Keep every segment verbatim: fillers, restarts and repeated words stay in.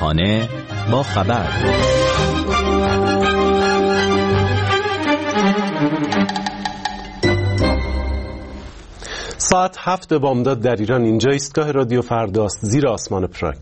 صبحانه با خبر. ساعت هفت بامداد در ایران. اینجا ایستگاه رادیو فرداست، زیر آسمان پراگ.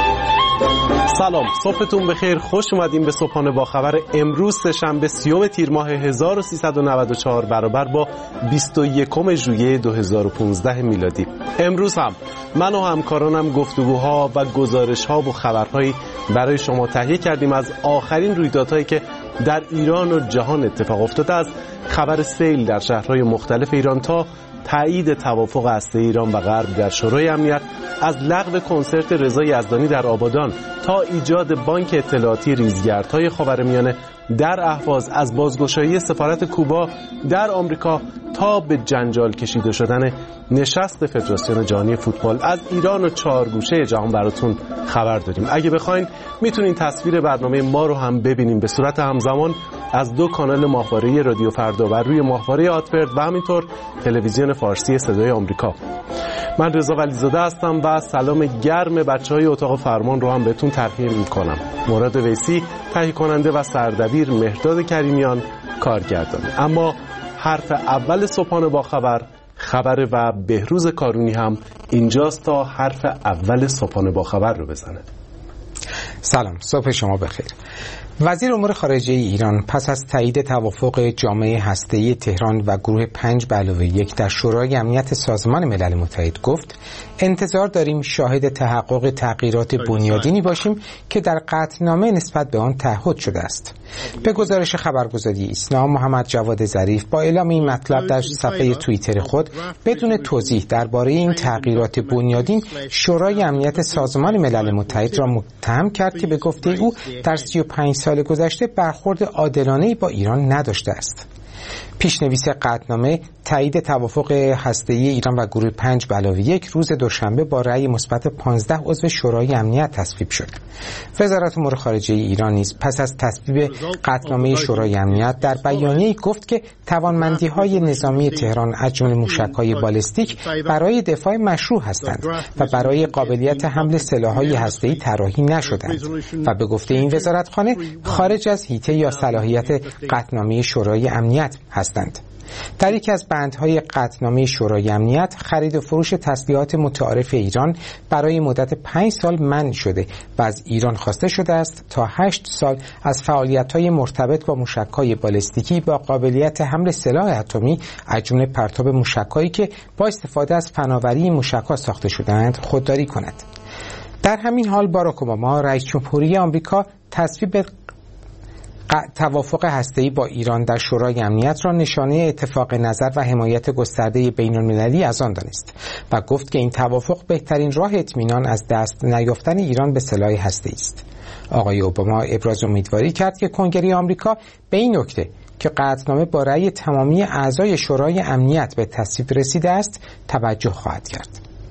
سلام، صبحتون بخیر. خوش اومدیم به صبحانه با خبر امروز سه‌شنبه سیوم تیر ماه هزار و سیصد و نود و چهار برابر با بیست و یکم ژوئیه دو هزار و پانزده میلادی. امروز هم من و همکارانم گفتگوها و گزارش‌ها و خبرهایی برای شما تهیه کردیم از آخرین رویدادهایی که در ایران و جهان اتفاق افتاده، از خبر سیل در شهرهای مختلف ایران تا تایید توافق هسته‌ای ایران و غرب در شورای امنیت، از لغو کنسرت رضا یزدانی در آبادان تا ایجاد بانک اطلاعاتی ریزگردهای خاورمیانه در اهواز، از بازگشایی سفارت کوبا در آمریکا تا به جنجال کشیده شدن نشست فدراسیون جهانی فوتبال. از ایران و چهار گوشه جهان براتون خبر داریم. اگه بخواین میتونین تصویر برنامه ما رو هم ببینیم به صورت همزمان از دو کانال ماهواره رادیو فردا و روی ماهواره آتفرد و همینطور تلویزیون فارسی صدای آمریکا. من رضا ولیزاده هستم و سلام گرم بچهای اتاق فرمان رو هم بهتون تقدیم میکنم. مراد ویسی تهیه کننده و سردبیر، مهرداد کریمیان کارگردان. اما حرف اول صبحانه با خبر خبر و بهروز کارونی هم اینجاست تا حرف اول صبحانه با خبر رو بزنه. سلام، صبح شما بخیر. وزیر امور خارجه ایران پس از تایید توافق جامعه هسته‌ای تهران و گروه پنج به علاوه یک در شورای امنیت سازمان ملل متحد گفت انتظار داریم شاهد تحقق تغییرات بنیادینی باشیم که در قطعنامه نسبت به آن تعهد شده است. به گزارش خبرگزاری ایسنا، محمد جواد ظریف با اعلام این مطلب در صفحه توییتر خود بدون توضیح درباره این تغییرات بنیادین شورای امنیت سازمان ملل متحد را متهم کرد که به گفته او در سی و پنج سال گذشته برخورد عادلانه‌ای با ایران نداشته است. پیشنویس قطعنامه تایید توافق هسته‌ای ایران و گروه پنج به علاوه یک روز دوشنبه با رأی مثبت پانزده عضو شورای امنیت تصویب شد. وزارت امور خارجه ایران نیز پس از تصویب قطعنامه شورای امنیت در بیانیه‌ای گفت که توانمندی‌های نظامی تهران از جمله موشک‌های بالستیک برای دفاع مشروع هستند و برای قابلیت حمل سلاح‌های هسته‌ای طراحی نشدند و به گفته این وزارتخانه خارج از حیطه یا صلاحیت قطعنامه شورای امنیت هستند. در یکی از بندهای قطعنامه شورای امنیت خرید و فروش تسلیحات متعارف ایران برای مدت پنج سال منع شده و از ایران خواسته شده است تا هشت سال از فعالیت‌های مرتبط با موشک‌های بالستیکی با قابلیت حمل سلاح اتمی از جمله پرتاب موشک‌هایی که با استفاده از فناوری این موشک‌ها ساخته شده‌اند خودداری کند. در همین حال باراک اوباما رئیس جمهوری آمریکا تصویب توافق هسته‌ای با ایران در شورای امنیت را نشانه اتفاق نظر و حمایت گسترده بین‌المللی از آن دانست و گفت که این توافق بهترین راه اطمینان از دست نیافتن ایران به سلاح هسته‌ای است. آقای اوباما ابراز امیدواری کرد که کنگره آمریکا به این نکته که قطعنامه با رأی تمامی اعضای شورای امنیت به تصویب رسیده است توجه خواهد کرد.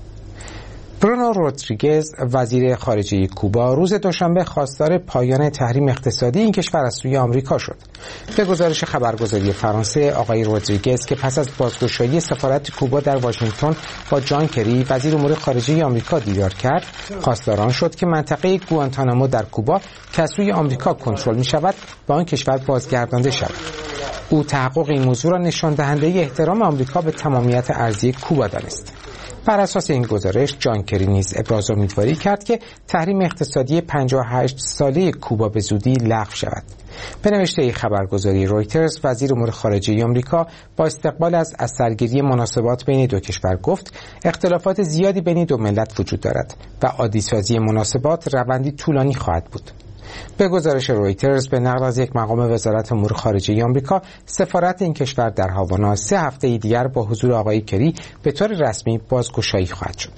برونو رودریگز وزیر خارجه کوبا روز دوشنبه خواستار پایان تحریم اقتصادی این کشور از سوی آمریکا شد. به گزارش خبرگزاری فرانسه، آقای رودریگز که پس از بازگشایی سفارت کوبا در واشنگتن با جان کری وزیر امور خارجه آمریکا دیدار کرد، خواستار آن شد که منطقه گوانتانامو در کوبا که از سوی آمریکا کنترل می شود به آن کشور بازگردانده شود. او تحقق این موضوع را نشان دهنده احترام آمریکا به تمامیت ارضی کوبا دانست. بر اساس این گزارش جان کری نیز ابراز امیدواری کرد که تحریم اقتصادی پنجاه و هشت ساله کوبا به زودی لغو شود. به نوشته خبرگزاری رویترز، وزیر امور خارجه آمریکا با استقبال از اثرگیری مناسبات بین دو کشور گفت اختلافات زیادی بین دو ملت وجود دارد و عادی‌سازی مناسبات روندی طولانی خواهد بود. به گزارش رویترز به نقل از یک مقام وزارت امور خارجه آمریکا، سفارت این کشور در هاوانا سه هفته دیگر با حضور آقای کری به طور رسمی بازگشایی خواهد شد.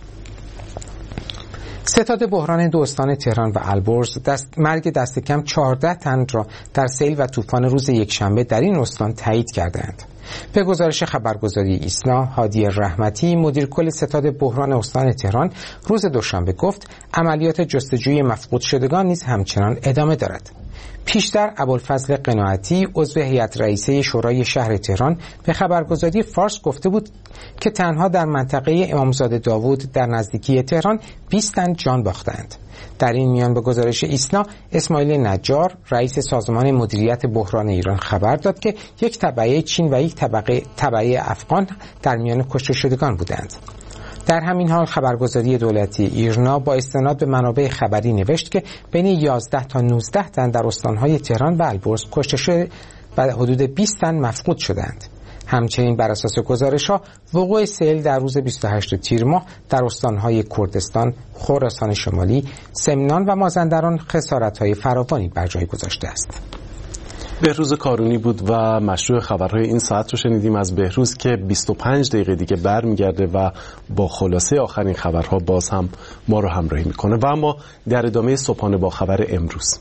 ستاد بحران دو استان تهران و البرز دست مرگ دست کم چهارده تن را در سیل و طوفان روز یکشنبه در این استان تایید کردند. به گزارش خبرگزاری ایسنا، هادی رحمتی مدیر کل ستاد بحران استان تهران روز دوشنبه گفت عملیات جستجوی مفقود شدگان نیز همچنان ادامه دارد. پیشتر ابوالفضل قناعتی عضو هیئت رئیسه شورای شهر تهران به خبرگزاری فارس گفته بود که تنها در منطقه امامزاده داوود در نزدیکی تهران بیست تن جان باختند. در این میان به گزارش ایسنا، اسماعیل نجار رئیس سازمان مدیریت بحران ایران خبر داد که یک تبعه چین و یک طبقه تبعه افغان در میان کشته شدگان بودند. در همین حال خبرگزاری دولتی ایرنا با استناد به منابع خبری نوشت که بین یازده تا نوزده تن در استانهای تهران و البرز کشته شده و حدود بیست تن مفقود شدند. همچنین بر اساس گزارش‌ها وقوع سیل در روز بیست و هشتم تیر ماه در استانهای کردستان، خراسان شمالی، سمنان و مازندران خسارت‌های فراوانی بر جای گذاشته است. بهروز کارونی بود و مشروع خبرهای این ساعت رو شنیدیم از بهروز که بیست و پنج دقیقه دیگه برمیگرده و با خلاصه آخرین خبرها باز هم ما رو همراهی میکنه. و اما در ادامه صبحانه با خبر امروز،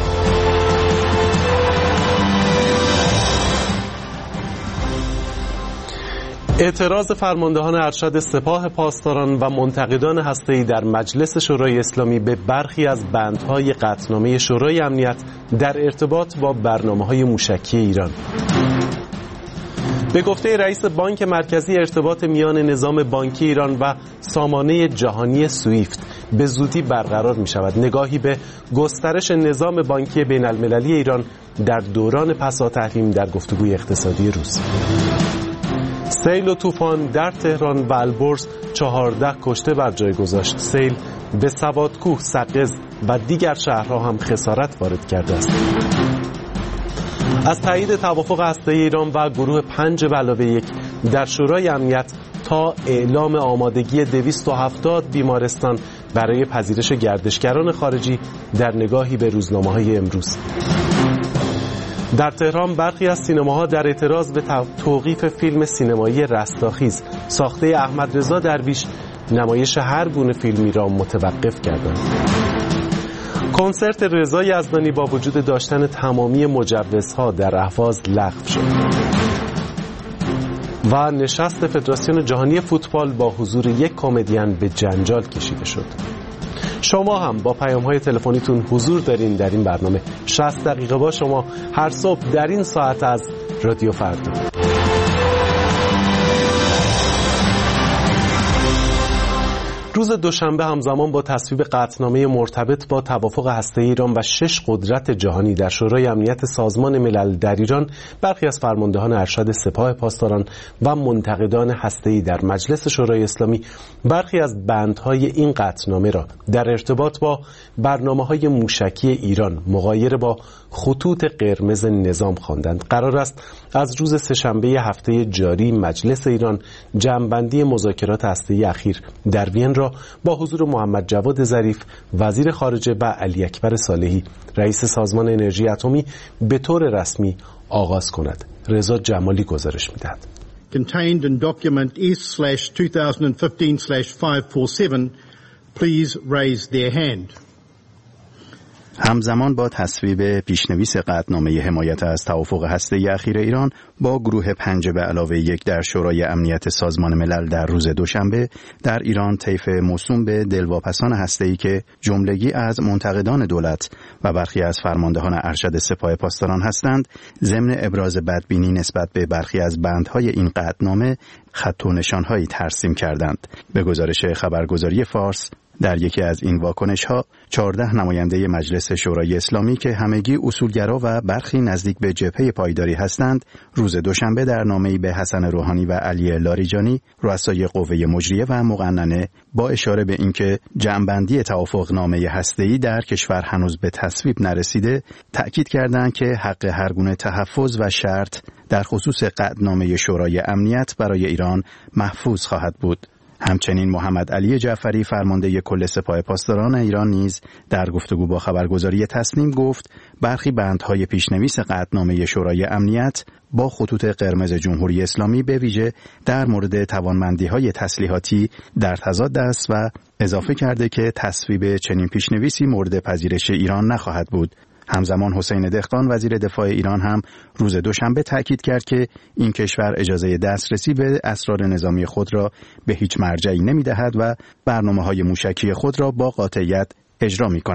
اعتراض فرماندهان ارشد سپاه پاسداران و منتقدان هسته‌ای در مجلس شورای اسلامی به برخی از بندهای قطعنامه شورای امنیت در ارتباط با برنامه‌های موشکی ایران. به گفته رئیس بانک مرکزی، ارتباط میان نظام بانکی ایران و سامانه جهانی سویفت به زودی برقرار می شود. نگاهی به گسترش نظام بانکی بین المللی ایران در دوران پسا تحریم در گفتگوی اقتصادی روز. سیل و طوفان در تهران و البرز چهارده کشته بر جای گذاشت. سیل به سوادکوه، سقز و دیگر شهرها هم خسارت وارد کرده است. از تایید توافق هسته‌ای ایران و گروه پنج به علاوه یک در شورای امنیت تا اعلام آمادگی دویست و هفتاد بیمارستان برای پذیرش گردشگران خارجی در نگاهی به روزنامه‌های امروز. در تهران برخی از سینماها در اعتراض به توقیف فیلم سینمایی رستاخیز ساخته احمد رضا درویش نمایش هر گونه فیلمی را متوقف کردند. کنسرت رضا یزدانی با وجود داشتن تمامی مجوزها در اهواز لغو شد. و نشست فدراسیون جهانی فوتبال با حضور یک کمدین به جنجال کشیده شد. شما هم با پیام‌های تلفنیتون حضور دارین در این برنامه. شصت دقیقه با شما هر صبح در این ساعت از رادیو فردا. روز دوشنبه همزمان با تصویب قطعنامه مرتبط با توافق هسته‌ای ایران و شش قدرت جهانی در شورای امنیت سازمان ملل در ایران، برخی از فرماندهان ارشد سپاه پاسداران و منتقدان هسته‌ای در مجلس شورای اسلامی برخی از بندهای این قطعنامه را در ارتباط با برنامه‌های موشکی ایران مغایر با خطوط قرمز نظام خواندند. قرار است از روز سه‌شنبه هفته جاری مجلس ایران جمع‌بندی مذاکرات هسته‌ای اخیر در وین را با حضور محمد جواد ظریف وزیر خارجه و علی اکبر صالحی رئیس سازمان انرژی اتمی به طور رسمی آغاز کند. رضا جمالی گزارش می‌دهد. Contained in document S slash twenty fifteen slash five forty-seven, please raise their hand. همزمان با تصویب پیشنویس قطعنامه حمایت از توافق هسته‌ای اخیر ایران با گروه پنج به علاوه یک در شورای امنیت سازمان ملل در روز دوشنبه، در ایران طیف موسوم به دلواپسان هسته‌ای که جملگی از منتقدان دولت و برخی از فرماندهان ارشد سپاه پاسداران هستند، ضمن ابراز بدبینی نسبت به برخی از بندهای این قطعنامه خط و نشانهایی ترسیم کردند. به گزارش خبرگزاری فارس، در یکی از این واکنش‌ها چهارده نماینده مجلس شورای اسلامی که همگی اصولگرا و برخی نزدیک به جبهه پایداری هستند، روز دوشنبه در نامه‌ای به حسن روحانی و علی لاریجانی، رؤسای قوه مجریه و مقننه، با اشاره به اینکه جمع‌بندی توافقنامه هسته‌ای در کشور هنوز به تصویب نرسیده، تأکید کردند که حق هر گونه تحفظ و شرط در خصوص قطعنامه شورای امنیت برای ایران محفوظ خواهد بود. همچنین محمد علی جعفری فرمانده کل سپاه پاسداران ایران نیز در گفتگو با خبرگزاری تسنیم گفت برخی بندهای پیشنویس قطعنامه شورای امنیت با خطوط قرمز جمهوری اسلامی به ویژه در مورد توانمندی‌های تسلیحاتی در تضاد است و اضافه کرده که تصویب چنین پیشنویسی مورد پذیرش ایران نخواهد بود. همزمان حسین دهقان وزیر دفاع ایران هم روز دوشنبه تأکید کرد که این کشور اجازه دسترسی به اسرار نظامی خود را به هیچ مرجعی نمی‌دهد و برنامه‌های موشکی خود را با قاطعیت اجرا می‌کند.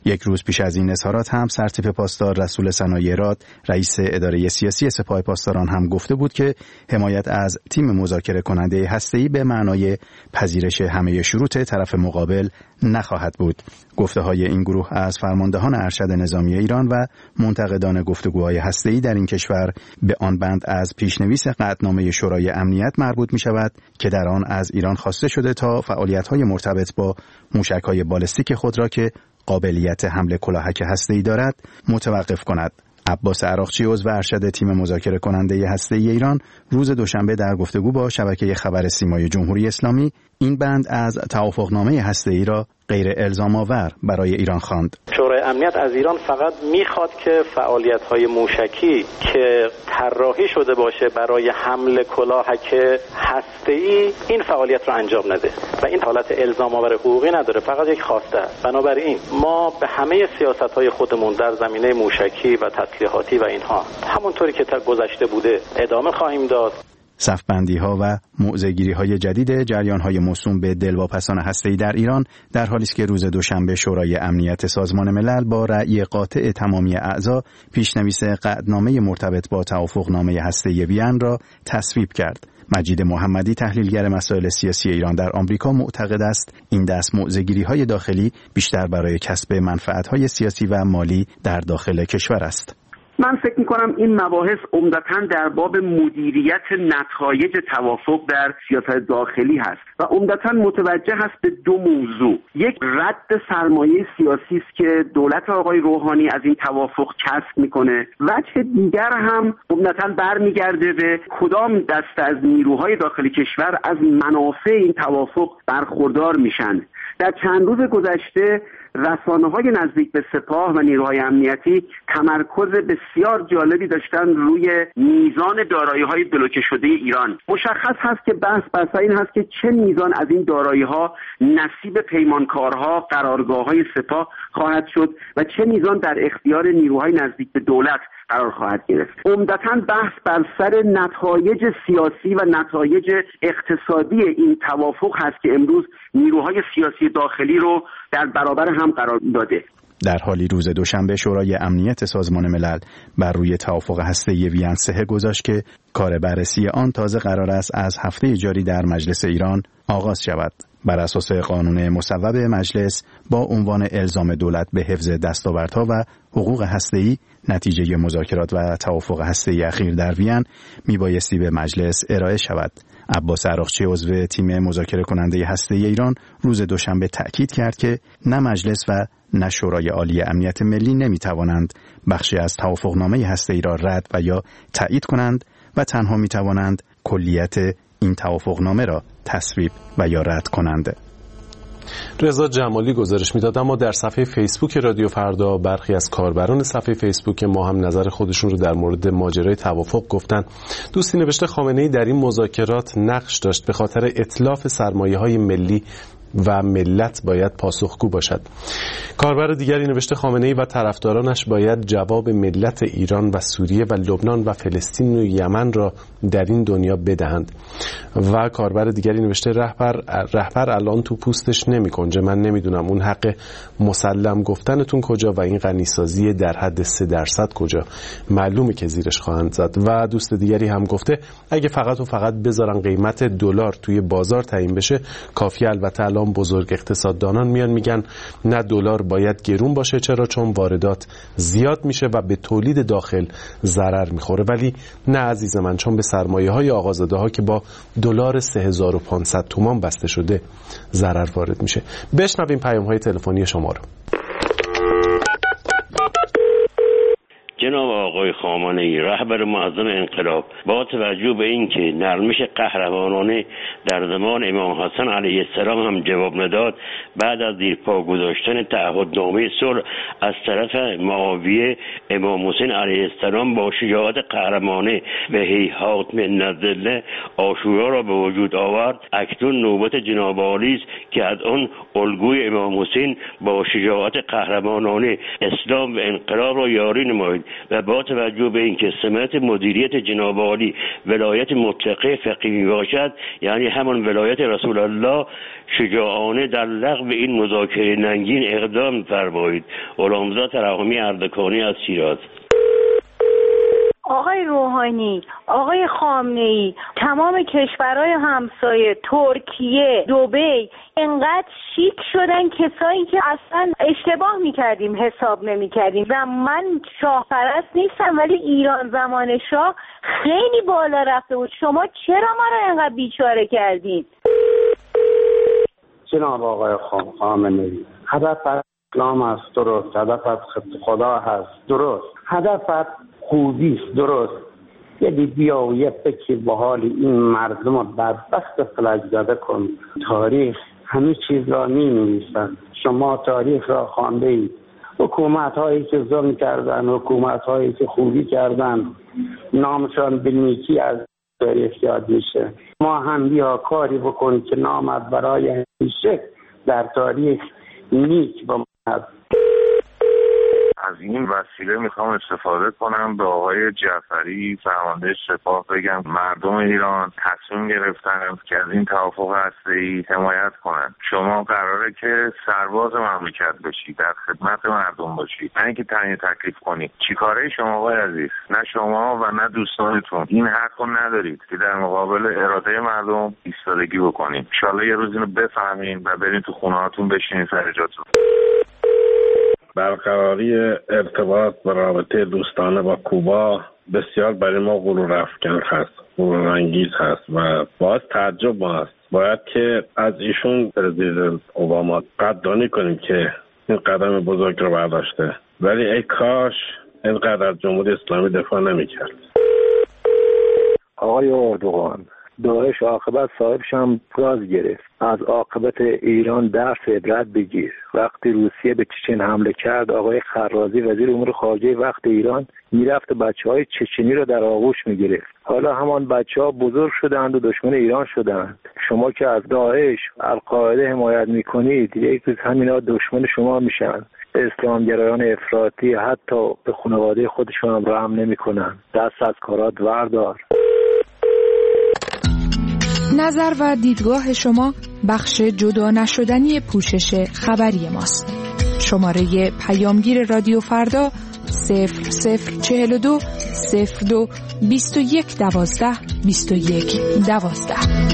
یک روز پیش از این اظهارات هم سرتیپ پاسدار رسول صنایع راد رئیس اداره سیاسی سپاه پاسداران هم گفته بود که حمایت از تیم مذاکره کننده هسته‌ای به معنای پذیرش همه شروط طرف مقابل نخواهد بود. گفته‌های این گروه از فرماندهان ارشد نظامی ایران و منتقدان گفتگوهای هسته‌ای در این کشور به آن بند از پیشنویس قطعنامه شورای امنیت مربوط می‌شود که در آن از ایران خواسته شده تا فعالیت‌های مرتبط با موشک‌های بالستیک خود را که قابلیت حمل کلاهک هسته‌ای دارد متوقف کند. عباس عراقچی عضو ارشد تیم مذاکره کننده هسته‌ای ایران روز دوشنبه در گفتگو با شبکه خبر سیمای جمهوری اسلامی این بند از توافقنامه هسته‌ای را غیر الزام آور برای ایران خواند. شورای امنیت از ایران فقط میخواد که فعالیت‌های موشکی که طراحی شده باشه برای حمل کلاهک هسته‌ای این فعالیت رو انجام نده و این حالت الزام آور حقوقی نداره، فقط یک خواسته است. بنابراین ما به همه سیاست‌های خودمون در زمینه موشکی و تسلیحاتی و اینها همونطوری که تا گذشته بوده ادامه خواهیم داد. صف‌بندی‌ها و موضع‌گیری‌های جدید جریان‌های موسوم به دلواپسان هسته‌ای در ایران در حالی است که روز دوشنبه شورای امنیت سازمان ملل با رأی قاطع تمامی اعضا پیشنویس قطعنامه مرتبط با توافقنامه هسته‌ای وین را تصویب کرد. مجید محمدی تحلیلگر مسائل سیاسی ایران در آمریکا معتقد است این دست موضع‌گیری‌های داخلی بیشتر برای کسب منفعت‌های سیاسی و مالی در داخل کشور است. من فکر میکنم این مباحث عمدتاً در باب مدیریت نتایج توافق در سیاست داخلی هست و عمدتاً متوجه هست به دو موضوع. یک، رد سرمایه سیاسی است که دولت آقای روحانی از این توافق کسب میکنه. وجه دیگر هم عمدتاً برمیگرده به کدام دست از نیروهای داخلی کشور از منافع این توافق برخوردار میشن. در چند روز گذشته رسانه‌های نزدیک به سپاه و نیروهای امنیتی تمرکز بسیار جالبی داشتن روی میزان دارایی‌های بلوکه شده ایران. مشخص هست که بحث بر سر این هست که چه میزان از این دارایی‌ها نصیب پیمانکارها، قرارگاه‌های سپاه خواهد شد و چه میزان در اختیار نیروهای نزدیک به دولت قرار خواهد گرفت. عمدتاً بحث بر سر نتایج سیاسی و نتایج اقتصادی این توافق هست که امروز نیروهای سیاسی داخلی رو در برابر هم قرار داده. در حالی روز دوشنبه شورای امنیت سازمان ملل بر روی توافق هسته‌ای وین سه گذاشت که کار بررسی آن تازه قرار است از هفته جاری در مجلس ایران آغاز شود. بر اساس قانون مصوب مجلس با عنوان الزام دولت به حفظ دستاوردها و حقوق هسته‌ای نتیجه مذاکرات و توافق هسته‌ای اخیر در وین میبایستی به مجلس ارائه شود. عباس عراقچی عضو تیم مذاکره کننده هسته‌ای ایران روز دوشنبه تأکید کرد که نه مجلس و نه شورای عالی امنیت ملی نمیتوانند بخشی از توافقنامه هسته‌ای را رد و یا تایید کنند و تنها میتوانند کلیت این توافقنامه را تصویب و یا رد کنند. رضا جمالی گزارش میداد. اما در صفحه فیسبوک رادیو فردا برخی از کاربران صفحه فیسبوک ما هم نظر خودشون رو در مورد ماجرای توافق گفتن. دوستی نوشته خامنه‌ای در این مذاکرات نقش داشت، به خاطر اتلاف سرمایه‌های ملی و ملت باید پاسخگو باشد. کاربر دیگری نوشته خامنه‌ای و طرفدارانش باید جواب ملت ایران و سوریه و لبنان و فلسطین و یمن را در این دنیا بدهند. و کاربر دیگری نوشته رهبر رهبر الان تو پوستش نمی‌کنجه، من نمیدونم اون حق مسلم گفتنتون کجا و این غنیسازی در حد سه درصد کجا، معلومه که زیرش خواهند زد. و دوست دیگری هم گفته اگه فقط و فقط بذارن قیمت دلار توی بازار تعیین بشه کافیه. البته الان بزرگ اقتصاددانان میان میگن نه دلار باید گرون باشه، چرا؟ چون واردات زیاد میشه و به تولید داخل ضرر میخوره. ولی نه عزیز من، چون به سرمایه های آقازاده ها که با دلار سه هزار و پانصد تومان بسته شده ضرر وارد میشه. بشنویم پیام های تلفنی شما رو. جناب آقای خامنه‌ای رهبر معظم انقلاب با توجه به اینکه نرمش قهرمانانه در زمان امام حسن علیه السلام هم جواب نداد، بعد از زیر پا گذاشتن تعهدنامه صلح از طرف معاویه، امام حسین علیه السلام با شجاعت قهرمانه به هیهات من الله عاشورا را به وجود آورد. اکنون نوبت جناب عالی است که از آن الگوی امام حسین با شجاعت قهرمانانه اسلام و انقلاب را یاری نمایید و با توجه به اینکه سمت مدیریت جناب عالی ولایت مطلقه فقیه می باشد یعنی همان ولایت رسول الله شجاعانه در لغو این مذاکره ننگین اقدام فرمایید. غلامزاده ترحمی اردکانی از شیراز. آقای روحانی، آقای خامنه‌ای، تمام کشورهای همسایه، ترکیه، دبی انقدر شیک شدن، کسایی که اصلا اشتباه میکردیم حساب نمیکردیم. و من شاه پرست نیستم، ولی ایران زمان شاه خیلی بالا رفته بود. شما چرا ما رو انقدر بیچاره کردین؟ جناب آقای خامنه‌ای، هدف اسلام است، درست. هدف خدا هست، درست. هدف خوبی است، درست. یعنی بیا و یه فکر به حال این مردم رو بدبخت فلج زده کن. تاریخ همه چیز را می نویسند. شما تاریخ را خوانده اید. حکومت هایی که ظلم کردن، حکومت هایی که خوبی کردن، نامشان به نیکی از تاریخ یاد میشه. ما هم بیا کاری بکنیم که نامت برای همیشه در تاریخ نیک بماند. از این وسیله میخوام استفاده کنم به آقای جعفری فرمانده سپاه بگم مردم ایران تصمیم گرفتن که از این توافق هسته‌ای حمایت کنن. شما قراره که سرباز مملکت باشی، در خدمت مردم باشی، نه اینکه تعیین تکلیف کنی. چیکاره شما آقای عزیز؟ نه شما و نه دوستانتون این حقو ندارید که در مقابل اراده مردم ایستادگی بکنید. ان شاءالله یه روز اینو بفهمین و برین تو خونه‌هاتون بشینین سر جاتون. برقراری ارتباط و رابطه دوستانه با کوبا بسیار برای ما غرور افکن هست، غرور انگیز هست و باعث تعجب ما است. باید که از ایشون پرزیدنت اوباما قدردانی کنیم که این قدم بزرگ رو برداشته، ولی ای کاش اینقدر از جمهوری اسلامی دفاع نمی‌کرد. آقای اردوغان، داعش عاقبت صاحبش هم گاز گرفت. از عاقبت ایران درس عبرت بگیر. وقتی روسیه به چچن حمله کرد، آقای خرازی وزیر امور خارجه وقت ایران میرفت بچهای چچنی رو در آغوش میگرفت. حالا همان بچه‌ها بزرگ شدند و دشمن ایران شدند. شما که از داعش القاعده حمایت میکنید، یک روز همینا دشمن شما میشن. اسلامگرایان افراطی حتی به خانواده خودشون هم رحم نمیکنن. دست از کارات وردار. نظر و دیدگاه شما بخش جدا نشدنی پوشش خبری ماست. شماره پیامگیر رادیو فردا صفر صفر چهل و دو صفر دو بیست و یک دوازده بیست و یک دوازده.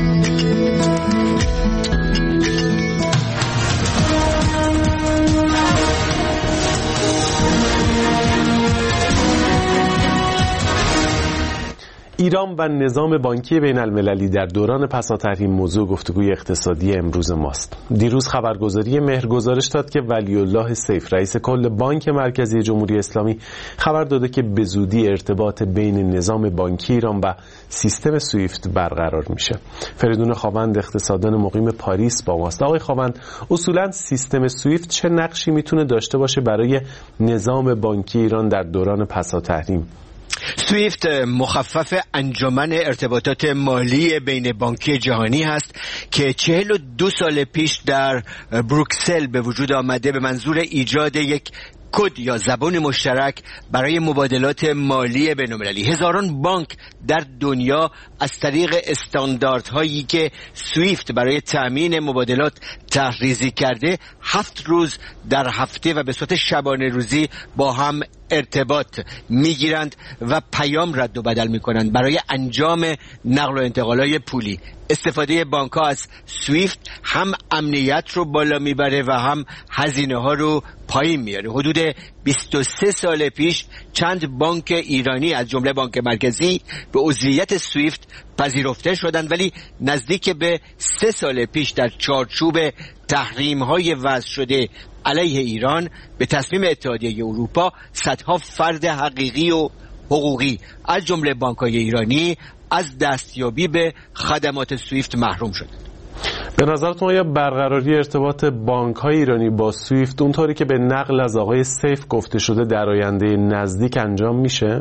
ایران و نظام بانکی بین المللی در دوران پساتحریم موضوع گفتگوی اقتصادی امروز ماست. دیروز خبرگزاری مهر گزارش داد که ولی الله سیف رئیس کل بانک مرکزی جمهوری اسلامی خبر داده که به زودی ارتباط بین نظام بانکی ایران و سیستم سویفت برقرار میشه. فریدون خاوند اقتصاددان مقیم پاریس با ماست. آقای خاوند، اصولا سیستم سویفت چه نقشی میتونه داشته باشه برای نظام بانکی ایران در دوران پساتحریم؟ سویفت مخفف انجمن ارتباطات مالی بین بانکی جهانی هست که چهل و دو سال پیش در بروکسل به وجود آمده به منظور ایجاد یک کد یا زبان مشترک برای مبادلات مالی بین‌المللی. هزاران بانک در دنیا از طریق استانداردهایی که سویفت برای تأمین مبادلات طرح‌ریزی کرده هفت روز در هفته و به صورت شبانه روزی با هم ارتباط میگیرند و پیام رد و بدل میکنند برای انجام نقل و انتقالات پولی. استفاده بانک ها از سویفت هم امنیت رو بالا میبره و هم هزینه ها رو پایین میاره. حدود بیست و سه سال پیش چند بانک ایرانی از جمله بانک مرکزی به عضویت سویفت پذیرفته شدند، ولی نزدیک به سه سال پیش در چارچوب تحریم های وضع شده علیه ایران به تصمیم اتحادیه اروپا صدها فرد حقیقی و حقوقی از جمله بانک‌های ایرانی از دستیابی به خدمات سویفت محروم شدند. به نظرتون آیا برقراری ارتباط بانک‌های ایرانی با سویفت اونطوری که به نقل از آقای سیف گفته شده در آینده نزدیک انجام میشه؟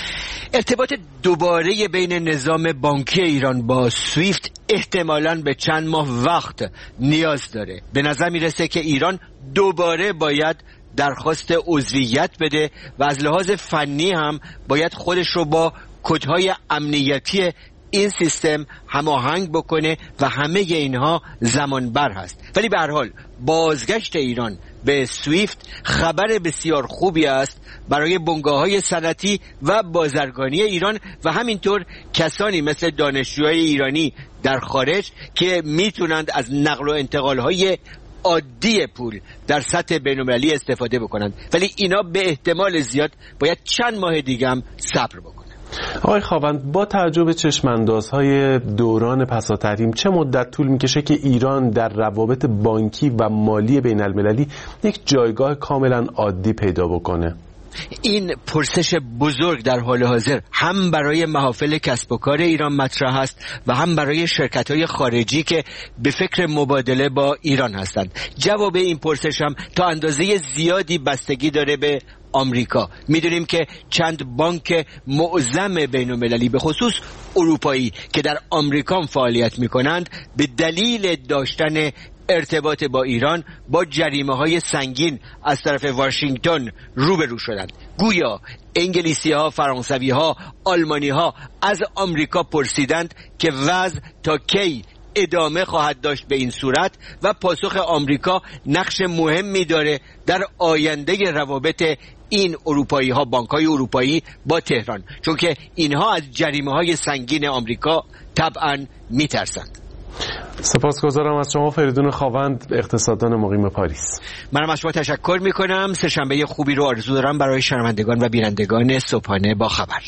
ارتباط دوباره بین نظام بانکی ایران با سویفت احتمالاً به چند ماه وقت نیاز داره. به نظر میرسه که ایران دوباره باید درخواست عضویت بده و از لحاظ فنی هم باید خودش رو با کدهای امنیتی این سیستم هماهنگ بکنه و همه اینها زمان بر هست. ولی به هر حال بازگشت ایران به سویفت خبر بسیار خوبی است برای بنگاه‌های صنعتی و بازرگانی ایران و همینطور کسانی مثل دانشجوهای ایرانی در خارج که میتونند از نقل و انتقال‌های عادی پول در سطح بین‌المللی استفاده بکنند. ولی اینا به احتمال زیاد باید چند ماه دیگه هم صبر بکنند. آقای خاوند، با توجه به چشم‌اندازهای دوران پسا تحریم چه مدت طول میکشه که ایران در روابط بانکی و مالی بین المللی یک جایگاه کاملا عادی پیدا بکنه؟ این پرسش بزرگ در حال حاضر هم برای محافل کسب و کار ایران مطرح است و هم برای شرکت‌های خارجی که به فکر مبادله با ایران هستند. جواب این پرسش هم تا اندازه زیادی بستگی داره به آمریکا. میدونیم که چند بانک معظم بین‌المللی به خصوص اروپایی که در آمریکا فعالیت میکنند به دلیل داشتن ارتباط با ایران با جریمه‌های سنگین از طرف واشنگتن روبرو شدند. گویا انگلیسی‌ها، فرانسوی‌ها، آلمانی‌ها از آمریکا پرسیدند که وضع تا کی ادامه خواهد داشت به این صورت و پاسخ آمریکا نقش مهمی داره در آینده روابط این اروپایی ها، بانک های اروپایی با تهران، چون که اینها از جریمه های سنگین آمریکا طبعا میترسند. سپاسگزارم از شما فریدون خاوند، اقتصاددان مقیم پاریس. منم از شما تشکر میکنم. سه‌شنبه خوبی رو آرزو دارم برای شنوندگان و بینندگان صبحانه با خبر.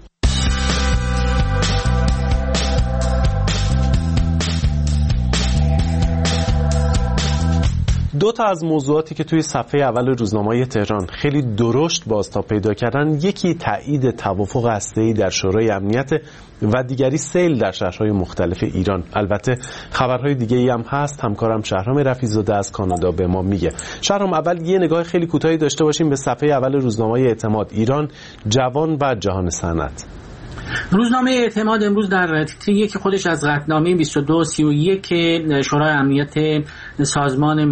دو تا از موضوعاتی که توی صفحه اول روزنامه‌های تهران خیلی درشت بازتاب پیدا کردن، یکی تایید توافق هسته‌ای در شورای امنیت و دیگری سیل در شهرهای مختلف ایران. البته خبرهای دیگه‌ای هم هست. همکارم شهرام رفیع‌زاده از کانادا به ما میگه. شهرام، اول یه نگاه خیلی کوتاهی داشته باشیم به صفحه اول روزنامه اعتماد، ایران، جوان و جهان صنعت. روزنامه اعتماد امروز در تیتر یک خودش از قطعنامه بیست و دو سی و یک شورای امنیت سازمان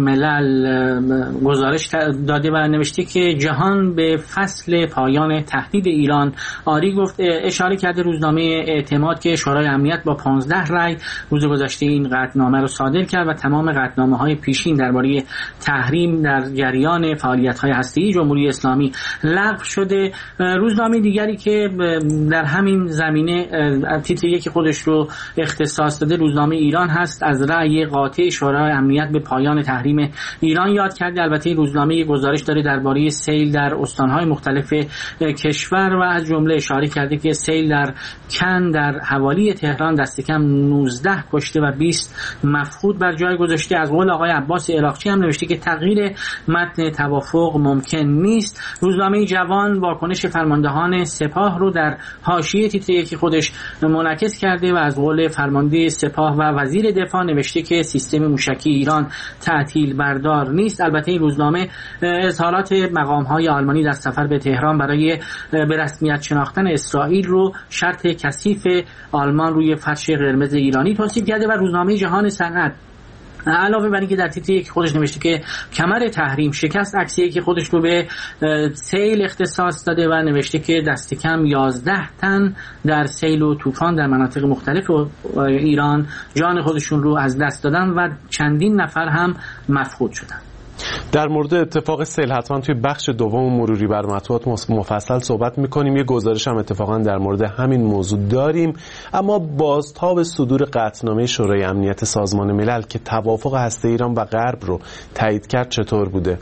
ملل گزارش داده و نوشته که جهان به فصل پایان تهدید ایران آری گفت. اشاره کرده روزنامه اعتماد که شورای امنیت با پانزده رأی روز گذشته این قطعنامه رو صادر کرد و تمام قطعنامه‌های پیشین درباره تحریم در جریان فعالیت‌های هسته‌ای جمهوری اسلامی لغو شده. روزنامه دیگری که در همین زمینه تیتر یکی خودش رو اختصاص داده روزنامه ایران هست، از رأی قاطع شورای امنیت به پایان تحریم ایران یاد کرده. البته این روزنامه گزارش داره درباره سیل در استان‌های مختلف کشور و از جمله اشاره کرده که سیل در کن در حوالی تهران دست کم نوزده کشته و بیست مفقود بر جای گذاشته. از قول آقای عباس عراقچی هم نوشته که تغییر متن توافق ممکن نیست. روزنامه جوان واکنش فرماندهان سپاه رو در حاشیه تیتر یکی خودش منعکس کرده و از قول فرمانده سپاه و وزیر دفاع نوشته که سیستم موشکی ایران تعطیل بردار نیست. البته این روزنامه اظهارات مقام‌های آلمانی در سفر به تهران برای به رسمیت شناختن اسرائیل رو شرط کثیف آلمان روی فرش قرمز ایرانی توصیف کرده. و روزنامه جهان صنعت علاوه بر اینکه در تیتر یک خودش نوشته که کمر تحریم شکست، عکسی که خودش رو به سیل اختصاص داده و نوشته که دست کم یازده تن در سیل و طوفان در مناطق مختلف ایران جان خودشون رو از دست دادن و چندین نفر هم مفقود شدن. در مورد اتفاق سیل حتما توی بخش دوم مروری بر مطبوعات مفصل صحبت میکنیم. یه گزارش هم اتفاقا در مورد همین موضوع داریم. اما بازتاب صدور قطعنامه شورای امنیت سازمان ملل که توافق هسته ایران و غرب رو تایید کرد چطور بوده؟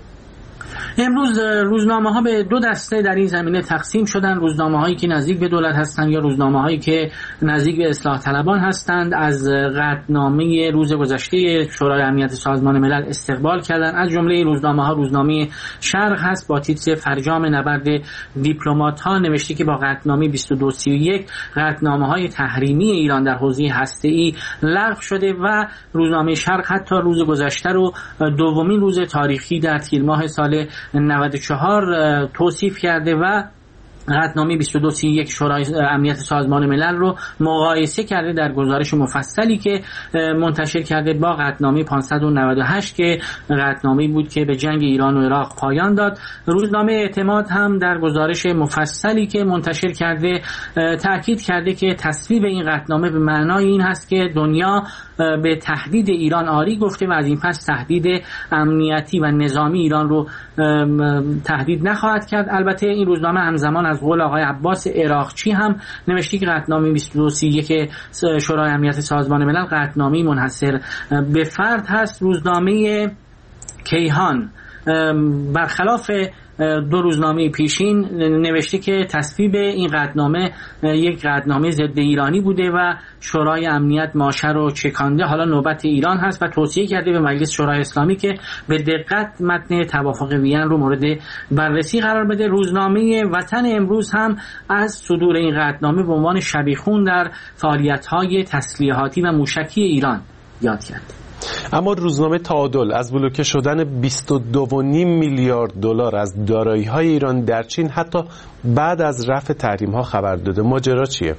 امروز روزنامه ها به دو دسته در این زمینه تقسیم شدن. روزنامه هایی که نزدیک به دولت هستند یا روزنامه هایی که نزدیک به اصلاح طلبان هستند از قطعنامه روز گذشته شورای امنیت سازمان ملل استقبال کردند. از جمله روزنامه ها روزنامه شرق هست با تیتر فرجام نبرد دیپلمات ها نوشته که با قطعنامه بیست و دو سی و یک قطعنامه های تحریمی ایران در حوزه هسته‌ای لغو شده و روزنامه شرق حتی روز گذشته رو دومین روز تاریخی در تیر ماه سال نود و چهار توصیف کرده و قطعنامه بیست و دو سی و یک شورای امنیت سازمان ملل رو مقایسه کرده در گزارش مفصلی که منتشر کرده با قطعنامه پانصد و نود و هشت که قطعنامه‌ای بود که به جنگ ایران و عراق پایان داد. روزنامه اعتماد هم در گزارش مفصلی که منتشر کرده تأکید کرده که تصویب این قطعنامه به معنای این هست که دنیا به تهدید ایران آری گفته و از این پس تهدید امنیتی و نظامی ایران رو تهدید نخواهد کرد. البته این روزنامه همزمان از قول آقای عباس عراقچی هم نوشته که قطعنامه بیست و دو سی و یک شورای امنیت سازمان ملل قطعنامه منحصر به فرد هست. روزنامه کیهان برخلاف دو روزنامه پیشین نوشته که تصویب این قطعنامه یک قطعنامه ضد ایرانی بوده و شورای امنیت ماشه رو چکانده، حالا نوبت ایران هست و توصیه کرده به مجلس شورای اسلامی که به دقت متن توافق وین رو مورد بررسی قرار بده. روزنامه وطن امروز هم از صدور این قطعنامه به عنوان شبیخون در فعالیت‌های تسلیحاتی و موشکی ایران یاد کرد. اما روزنامه تعادل از بلوکه شدن بیست و دو و نیم میلیارد دلار از دارایی‌های ایران در چین حتی بعد از رفع تحریم‌ها خبر داده. ماجرا چیه؟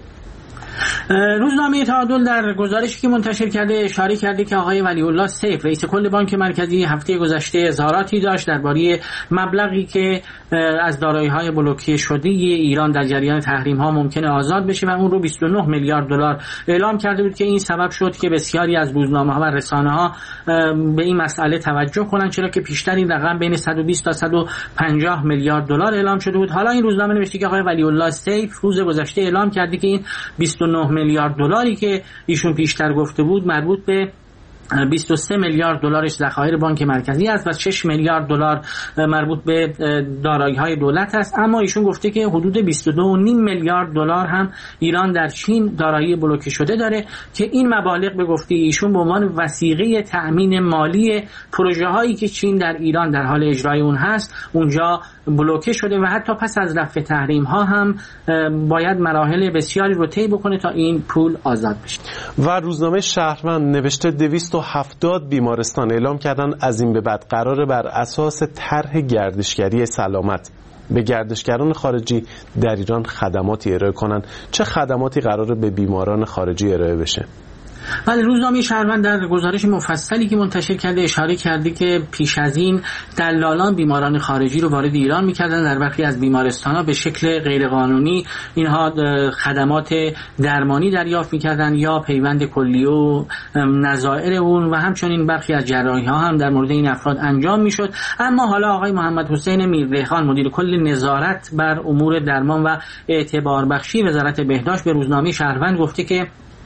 روزنامه تعادل در گزارشی که منتشر کرده اشاره کرده که آقای ولی الله سیف رئیس کل بانک مرکزی هفته گذشته اظهاراتی داشت درباره مبلغی که از دارایی‌های بلوکه شده ایران در جریان تحریم‌ها ممکنه آزاد بشه و اون رو بیست و نه میلیارد دلار اعلام کرده بود که این سبب شد که بسیاری از روزنامه‌ها و رسانه‌ها به این مسئله توجه کنند، چرا که پیشتر این رقم بین صد و بیست تا صد و پنجاه میلیارد دلار اعلام شده بود. حالا این روزنامه نوشته که آقای ولی الله سیف روز گذشته اعلام کرده که این بیست و نه میلیارد دلاری که ایشون پیشتر گفته بود مربوط به بیست و سه میلیارد دلارش ذخایر بانک مرکزی است و شش میلیارد دلار مربوط به دارایی‌های دولت است. اما ایشون گفته که حدود بیست و دو و نیم میلیارد دلار هم ایران در چین دارایی بلوکه شده داره که این مبالغ به گفته ایشون به عنوان وثیقه تأمین مالی پروژه‌هایی که چین در ایران در حال اجرای اون هست اونجا بلوکه شده و حتی پس از رفع تحریم‌ها هم باید مراحل بسیاری رو طی بکنه تا این پول آزاد بشه. و روزنامه شهروند نوشته دویست و هفتاد بیمارستان اعلام کردن از این به بعد قراره بر اساس طرح گردشگری سلامت به گردشگران خارجی در ایران خدماتی ارائه کنن. چه خدماتی قراره به بیماران خارجی ارائه بشه؟ ولی روزنامه شهروند در گزارش مفصلی که منتشر کرده اشاره کرده که پیش از این دلالان بیماران خارجی رو وارد ایران می‌کردن، در برخی از بیمارستان‌ها به شکل غیرقانونی اینها خدمات درمانی دریافت می‌کردن یا پیوند کلیه و نظائر اون و همچنین برخی از جراحی‌ها هم در مورد این افراد انجام می‌شد. اما حالا آقای محمد حسین میرریحان مدیر کل نظارت بر امور درمان و اعتبار بخشی وزارت بهداشت به روزنامه شهروند گفته که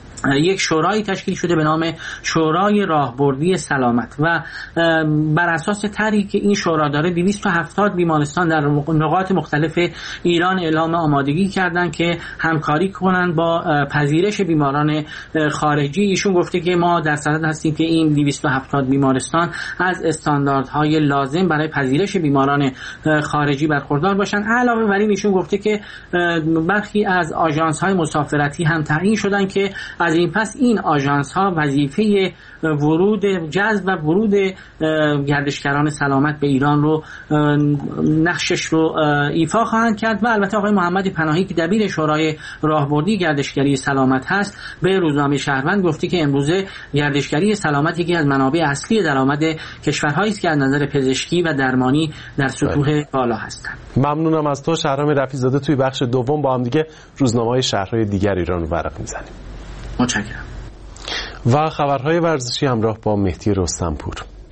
یک شورایی تشکیل شده به نام شورای راهبردی سلامت و بر اساس طرحی که این شورا داره دویست و هفتاد بیمارستان در نقاط مختلف ایران اعلام آمادگی کردن که همکاری کنند با پذیرش بیماران خارجی. ایشون گفته که ما در صدد هستیم که این دویست و هفتاد بیمارستان از استانداردهای لازم برای پذیرش بیماران خارجی برخوردار باشن. علاوه بر این ایشون گفته که برخی از آژانس‌های مسافرتی هم تعیین شدن که از این پس این آژانس ها وظیفه ورود جذب و ورود گردشگران سلامت به ایران رو نقشش رو ایفا خواهند کرد. و البته آقای محمد پناهی که دبیر شورای راهبردی گردشگری سلامت هست به روزنامه شهروند گفته که امروزه گردشگری سلامت یکی از منابع اصلی درآمد کشورهایی است که از نظر پزشکی و درمانی در سطوح بالا هستند. ممنونم از تو شهرام رفیع‌زاده. توی بخش دوم با هم دیگه روزنامه‌های شهرهای دیگر ایران رو ورق می‌زنیم. متشکرم. و خبرهای ورزشی همراه با مهدی رستمپور.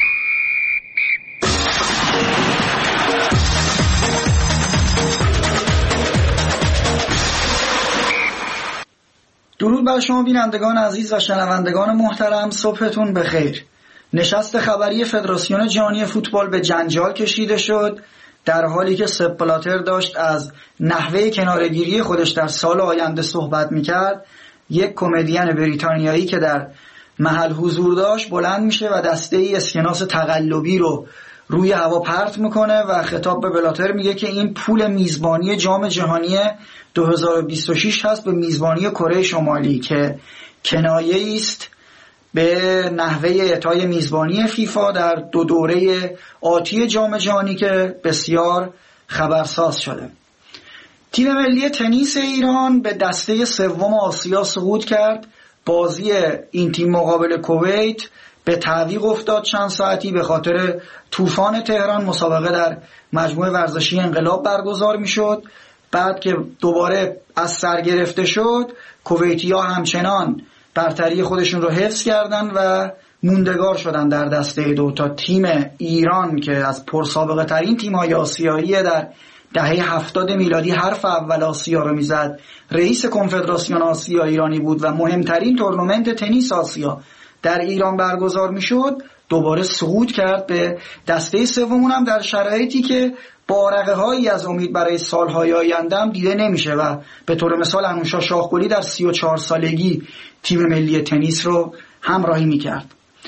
درود بر شما بینندگان عزیز و شنوندگان محترم، صبحتون بخیر. نشست خبری فدراسیون جهانی فوتبال به جنجال کشیده شد در حالی که سپ بلاتر داشت از نحوه کناره‌گیری خودش در سال آینده صحبت می‌کرد. یک کمدین بریتانیایی که در محل حضور داشت بلند میشه و دسته ای اسکناس تقلبی رو روی هوا پرت میکنه و خطاب به بلاتر میگه که این پول میزبانی جام جهانی دو هزار و بیست و شش هست به میزبانی کره شمالی که کنایه است به نحوه اعطای میزبانی فیفا در دو دوره آتی جام جهانی که بسیار خبرساز شده. تیم ملی تنیس ایران به دسته سوم آسیا صعود کرد. بازی این تیم مقابل کویت به تعویق افتاد چند ساعتی به خاطر طوفان تهران. مسابقه در مجموعه ورزشی انقلاب برگزار میشد. بعد که دوباره از سر گرفته شد، کویتی‌ها همچنان برتری خودشون رو حفظ کردن و موندگار شدن در دسته دو تا تیم ایران که از پرسابقه ترین تیم‌های آسیایی در دهه هفتاد میلادی حرف اول آسیا رو میزد. رئیس کنفدراسیون آسیا ایرانی بود و مهمترین تورنمنت تنیس آسیا در ایران برگزار میشد. دوباره صعود کرد به دسته سوم، هم در شرایطی که بارقه هایی از امید برای سالهای آینده هم دیده نمیشه و به طور مثال انوشا شاهگلی در سی و چهار سالگی تیم ملی تنیس رو همراهی میکرد.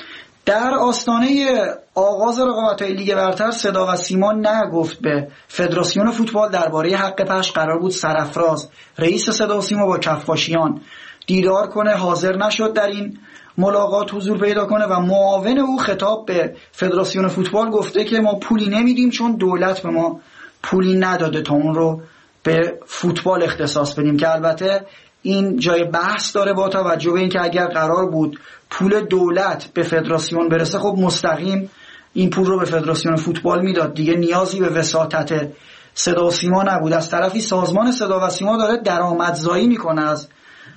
در آستانه آغاز رقابت‌های لیگ برتر صدا و سیما نگفت به فدراسیون فوتبال درباره حق پخش. قرار بود سرافراز رئیس صدا و سیما با کفاشیان دیدار کنه، حاضر نشد در این ملاقات حضور پیدا کنه و معاون او خطاب به فدراسیون فوتبال گفته که ما پولی نمیدیم چون دولت به ما پولی نداده تا اون رو به فوتبال اختصاص بدیم، که البته این جای بحث داره با توجه به اینکه اگر قرار بود پول دولت به فدراسیون برسه، خب مستقیم این پول رو به فدراسیون فوتبال میداد دیگه، نیازی به وساطت صدا و سیما نبود. از طرفی سازمان صدا و سیما داره درآمدزایی میکنه از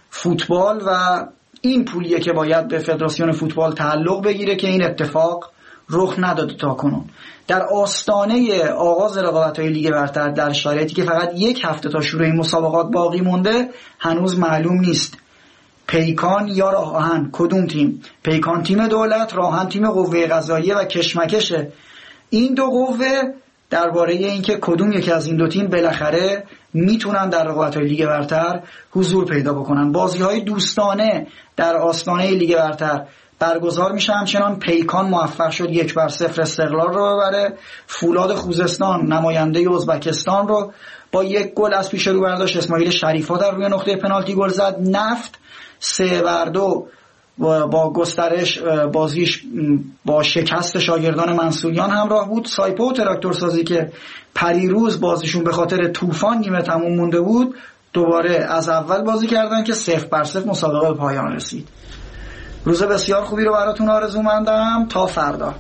فوتبال و این پولیه که باید به فدراسیون فوتبال تعلق بگیره که این اتفاق رخ نداده تا کنون. در آستانه آغاز رقابت‌های لیگ برتر در شرایطی که فقط یک هفته تا شروع این مسابقات باقی مونده، هنوز معلوم نیست پیکان یا راهن کدوم تیم، پیکان تیم دولت، راهن تیم قوه قضاییه و کشمکش این دو قوه درباره اینکه کدوم یکی از این دو تیم بالاخره میتونن در رقابت‌های لیگ برتر حضور پیدا بکنن. بازی‌های دوستانه در آستانه لیگ برتر برگزار میشه. همچنان پیکان موفق شد یک بر صفر استقلال رو ببره. فولاد خوزستان نماینده ازبکستان رو با یک گل از پیش رو برداشت. اسماعیل شریفا در روی نقطه پنالتی گل زد. نفت سه بر دو با گسترش بازیش با شکست شاگردان منصوریان همراه بود. سایپا و تراکتورسازی که پریروز بازیشون به خاطر طوفان نیمه تموم مونده بود، دوباره از اول بازی کردن که صفر بر صفر مسابقه به پایان رسید. روز بسیار خوبی رو براتون آرزومندم. تا فردا.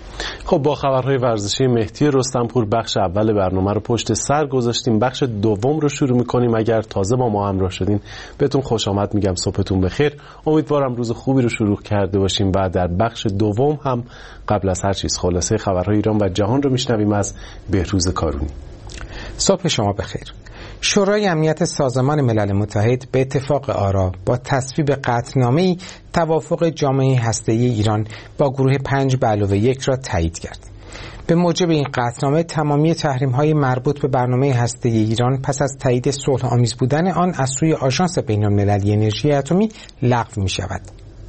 خب با خبرهای ورزشی مهدی رستمپور بخش اول برنامه رو پشت سر گذاشتیم. بخش دوم رو شروع میکنیم. اگر تازه با ما همراه شدین بهتون خوش آمد میگم، صبحتون بخیر. امیدوارم روز خوبی رو شروع کرده باشیم و در بخش دوم هم قبل از هر چیز خلاصه خبرهای ایران و جهان رو میشنویم از بهروز کارونی. صبح شما بخیر. شورای امنیت سازمان ملل متحد به اتفاق آرا با تصویب قطعنامه‌ای توافق جامعه هسته‌ای ایران با گروه پنج به علاوه یک را تایید کرد. به موجب این قطعنامه تمامی تحریم‌های مربوط به برنامه هسته‌ای ایران پس از تایید صلح آمیز بودن آن از سوی آژانس بین‌المللی انرژی اتمی لغو می‌شود.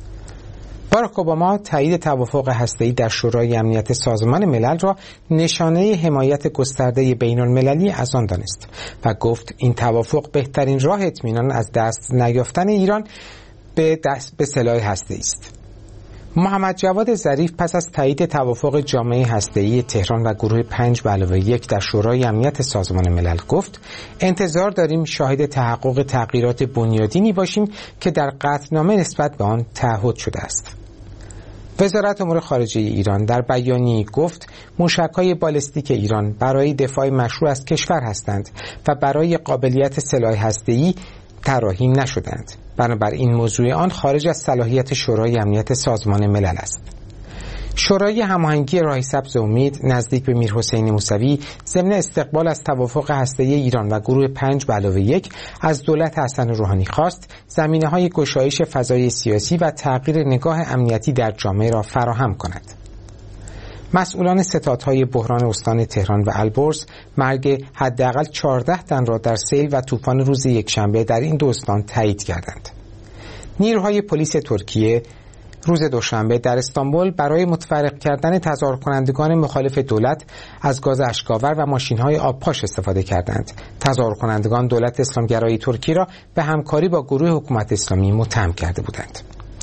باراک اوباما تایید توافق هسته‌ای در شورای امنیت سازمان ملل را نشانه حمایت گسترده بین‌المللی از آن دانست و گفت این توافق بهترین راه اطمینان از دست نیافتن ایران به دست به سلاح هسته‌ای است. محمد جواد ظریف پس از تایید توافق جامعه هسته‌ای تهران و گروه پنج به علاوه یک در شورای امنیت سازمان ملل گفت انتظار داریم شاهد تحقق تغییرات بنیادینی باشیم که در قطعنامه نسبت به آن تعهد شده است. وزارت امور خارجه ایران در بیانیه‌ای گفت موشک‌های بالستیک ایران برای دفاع مشروع از کشور هستند و برای قابلیت سلاح هسته‌ای طراحی نشدند. بنابراین موضوع آن خارج از صلاحیت شورای امنیت سازمان ملل است. شورای هماهنگی راه سبز امید نزدیک به میرحسین موسوی ضمن استقبال از توافق هسته‌ای ایران و گروه پنج به علاوه یک از دولت حسن روحانی خواست زمینه‌های گشایش فضای سیاسی و تغییر نگاه امنیتی در جامعه را فراهم کند. مسئولان ستادهای بحران استان تهران و البرز مرگ حداقل چهارده تن را در سیل و طوفان روز یکشنبه در این دو استان تایید کردند. نیروهای پلیس ترکیه روز دوشنبه در استانبول برای متفرق کردن تظاهر کنندگان مخالف دولت از گاز اشک‌آور و ماشین‌های آبپاش استفاده کردند. تظاهر کنندگان دولت اسلامگرایی ترکی را به همکاری با گروه حکومت اسلامی متهم کرده بودند.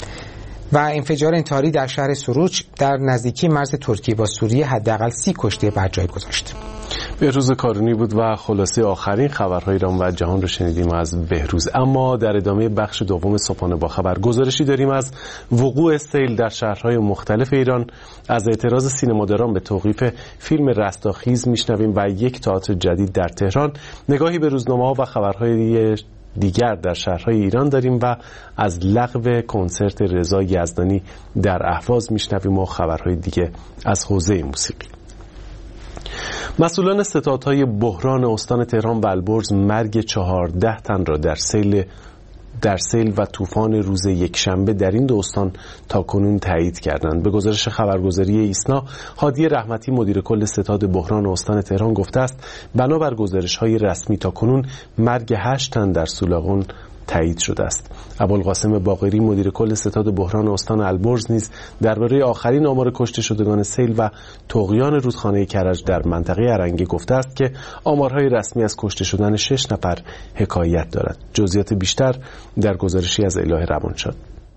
و انفجار انتحاری در شهر سروج در نزدیکی مرز ترکیه با سوریه حداقل سی کشته بر جای گذاشت. بهروز کارونی بود و خلاصه آخرین خبرهای ایران و جهان رو شنیدیم از بهروز. اما در ادامه بخش دوم صبحانه با خبر گزارشی داریم از وقوع سیل در شهرهای مختلف ایران، از اعتراض سینماداران به توقیف فیلم رستاخیز میشنویم و یک تئاتر جدید در تهران، نگاهی به روزنامه‌ها و خبرهای دیگر در شهرهای ایران داریم و از لغو کنسرت رضا یزدانی در اهواز میشنویم و خبرهای دیگه از حوزه موسیقی. مسئولان ستادهای بحران استان تهران و البرز مرگ چهارده تن را در سیل در سیل و طوفان روز یکشنبه در این دو استان تاکنون تایید کردند. به گزارش خبرگزاری ایسنا، هادی رحمتی مدیر کل ستاد بحران استان تهران گفته است بنابر گزارش‌های رسمی تاکنون مرگ هشت تن در سولاغون تایید شده است. ابوالقاسم باقری مدیر کل ستاد بحران استان البرز نیز درباره آخرین آمار کشته شدگان سیل و طغیان رودخانه کرج در منطقه ارنگه گفته است که آمارهای رسمی از کشته شدن شش نفر حکایت دارد. جزئیات بیشتر در گزارشی از الهه روانشاد.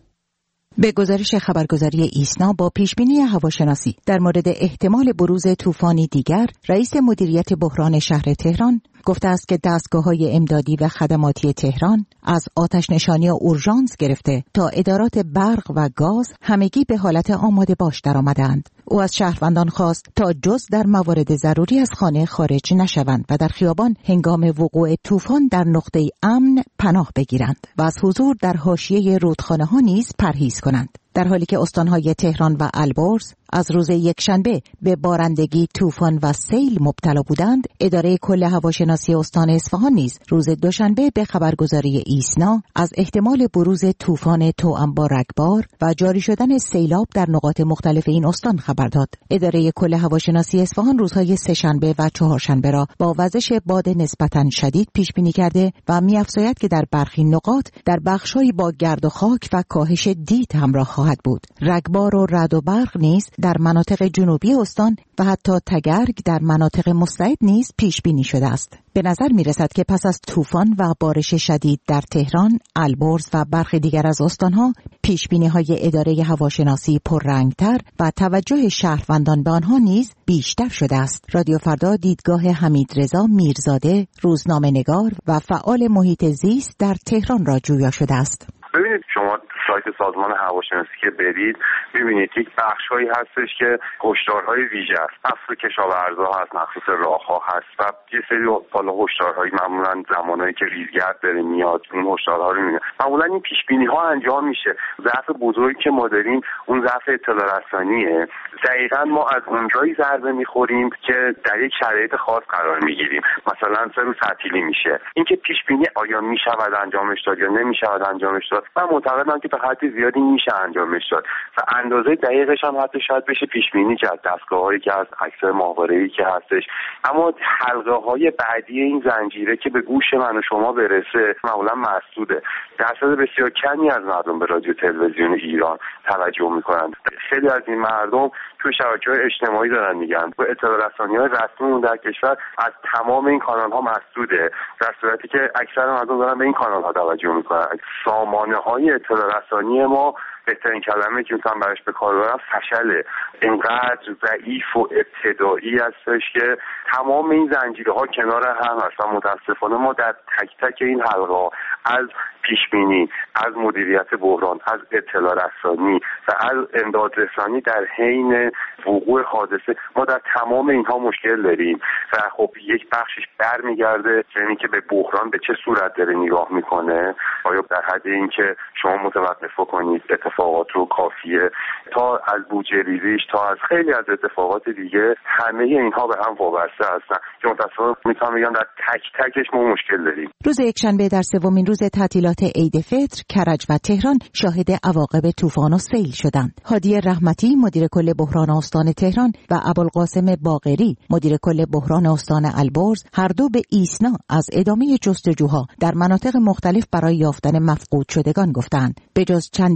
به گزارش خبرگزاری ایسنا، با پیشبینی هواشناسی در مورد احتمال بروز طوفانی دیگر، رئیس مدیریت بحران شهر تهران گفته است که دستگاه‌های امدادی و خدماتی تهران از آتش نشانی و اورژانس گرفته تا ادارات برق و گاز همگی به حالت آماده باش درآمدند. او از شهروندان خواست تا جز در موارد ضروری از خانه خارج نشوند و در خیابان هنگام وقوع طوفان در نقطه امن پناه بگیرند و از حضور در حاشیه رودخانه‌ها نیز پرهیز کنند. در حالی که استانهای تهران و البرز از روز یکشنبه به بارندگی، طوفان و سیل مبتلا بودند، اداره کل هواشناسی استان اصفهان نیز روز دوشنبه به خبرگزاری ایسنا از احتمال بروز طوفان توأم با رگبار و جاری شدن سیلاب در نقاط مختلف این استان خبر داد. اداره کل هواشناسی اصفهان روزهای سه‌شنبه و چهارشنبه را با وزش باد نسبتاً شدید پیش بینی کرده و می‌افزاید که در برخی نقاط در بخش‌های با گرد و خاک و کاهش دید همراه خواهد بود. رگبار و رعد و برق نیز در مناطق جنوبی استان و حتی تگرگ در مناطق مستعد نیز پیش بینی شده است. به نظر می رسد که پس از طوفان و بارش شدید در تهران، البرز و برخی دیگر از استانها، پیش بینی های اداره هواشناسی پررنگتر و توجه شهروندان به آنها نیز بیشتر شده است. رادیو فردا دیدگاه حمیدرضا میرزاده، روزنامه‌نگار و فعال محیط زیست در تهران را جویا شده است. ببینید، شما سایت سازمان هواشناسی که برید می‌بینید یک بخش‌هایی هستش که هشدارهای ویژه است. اصل کشاورزا هست، مخصوص راه‌ها هست و یه سری حالا هشدارهایی معمولاً زمانهایی که ریزگرد داره میاد این هشدارها رو می‌بینید. معمولاً این پیش‌بینی‌ها انجام میشه. ضعف بزرگی که ما داریم اون ضعف اطلاع رسانیه. دقیقاً ما از اونجایی ضربه می‌خوریم که در یک شرایط خاص قرار می‌گیریم. مثلا سه روز تعطیلی میشه. اینکه پیش‌بینی آیا می‌شود انجامش داد یا نمی‌شود انجامش داد، من معتقدم که به حد زیادی میشه انجامش داد و اندازه دقیقش هم حتی شاید بشه پیش بینی کرد، دستگاه‌هایی که از عکس‌های ماهواره‌ای که هستش. اما حلقه‌های بعدی این زنجیره که به گوش من و شما برسه معمولا مسدوده. درصد بسیار کمی از مردم به رادیو تلویزیون ایران توجه میکنند. خیلی از این مردم تو شبکه‌های اجتماعی دارن میگن و اطلاع رسانی‌های رسمی در کشور از تمام این کانال‌ها مسدوده، در صورتی که اکثر مردم دارن به این کانال‌ها توجه میکنن. سامانه‌های اطلاع رسانی ما، بهترین کلمه که میتونم براش به کار ببرم فشله، اینقدر ضعیف و ابتدایی هستش که تمام این زنجیره ها کنار هم هستن. متاسفانه ما در تک تک این حلقه از پیشبینی، از مدیریت بحران، از اطلاع رسانی و از امداد رسانی در حین وقوع حادثه، ما در تمام اینها مشکل داریم و خب یک بخشش برمیگرده یعنی که به بحران به چه صورت داره نگاه میکنه. آیا در حد این که شما متوقف کنید اتفاقات رو کافیه، تا از بودجه ریزیش تا از خیلی از اتفاقات دیگه، همه اینها به هم وابسته هستن که متأسفانه میتونم بگم در تک تکش ما مشکل داریم. روز یکشنبه در سومین روز تعطیلات عید فطر، کرج و تهران شاهد عواقب طوفان و سیل شدند. هادی رحمتی مدیر کل بحران استان تهران و ابوالقاسم باقری مدیر کل بحران استان البرز هر دو به ایسنا از ادامه جستجوها در مناطق مختلف برای یافتن مفقود شدگان گفتند. به جز چندین کشته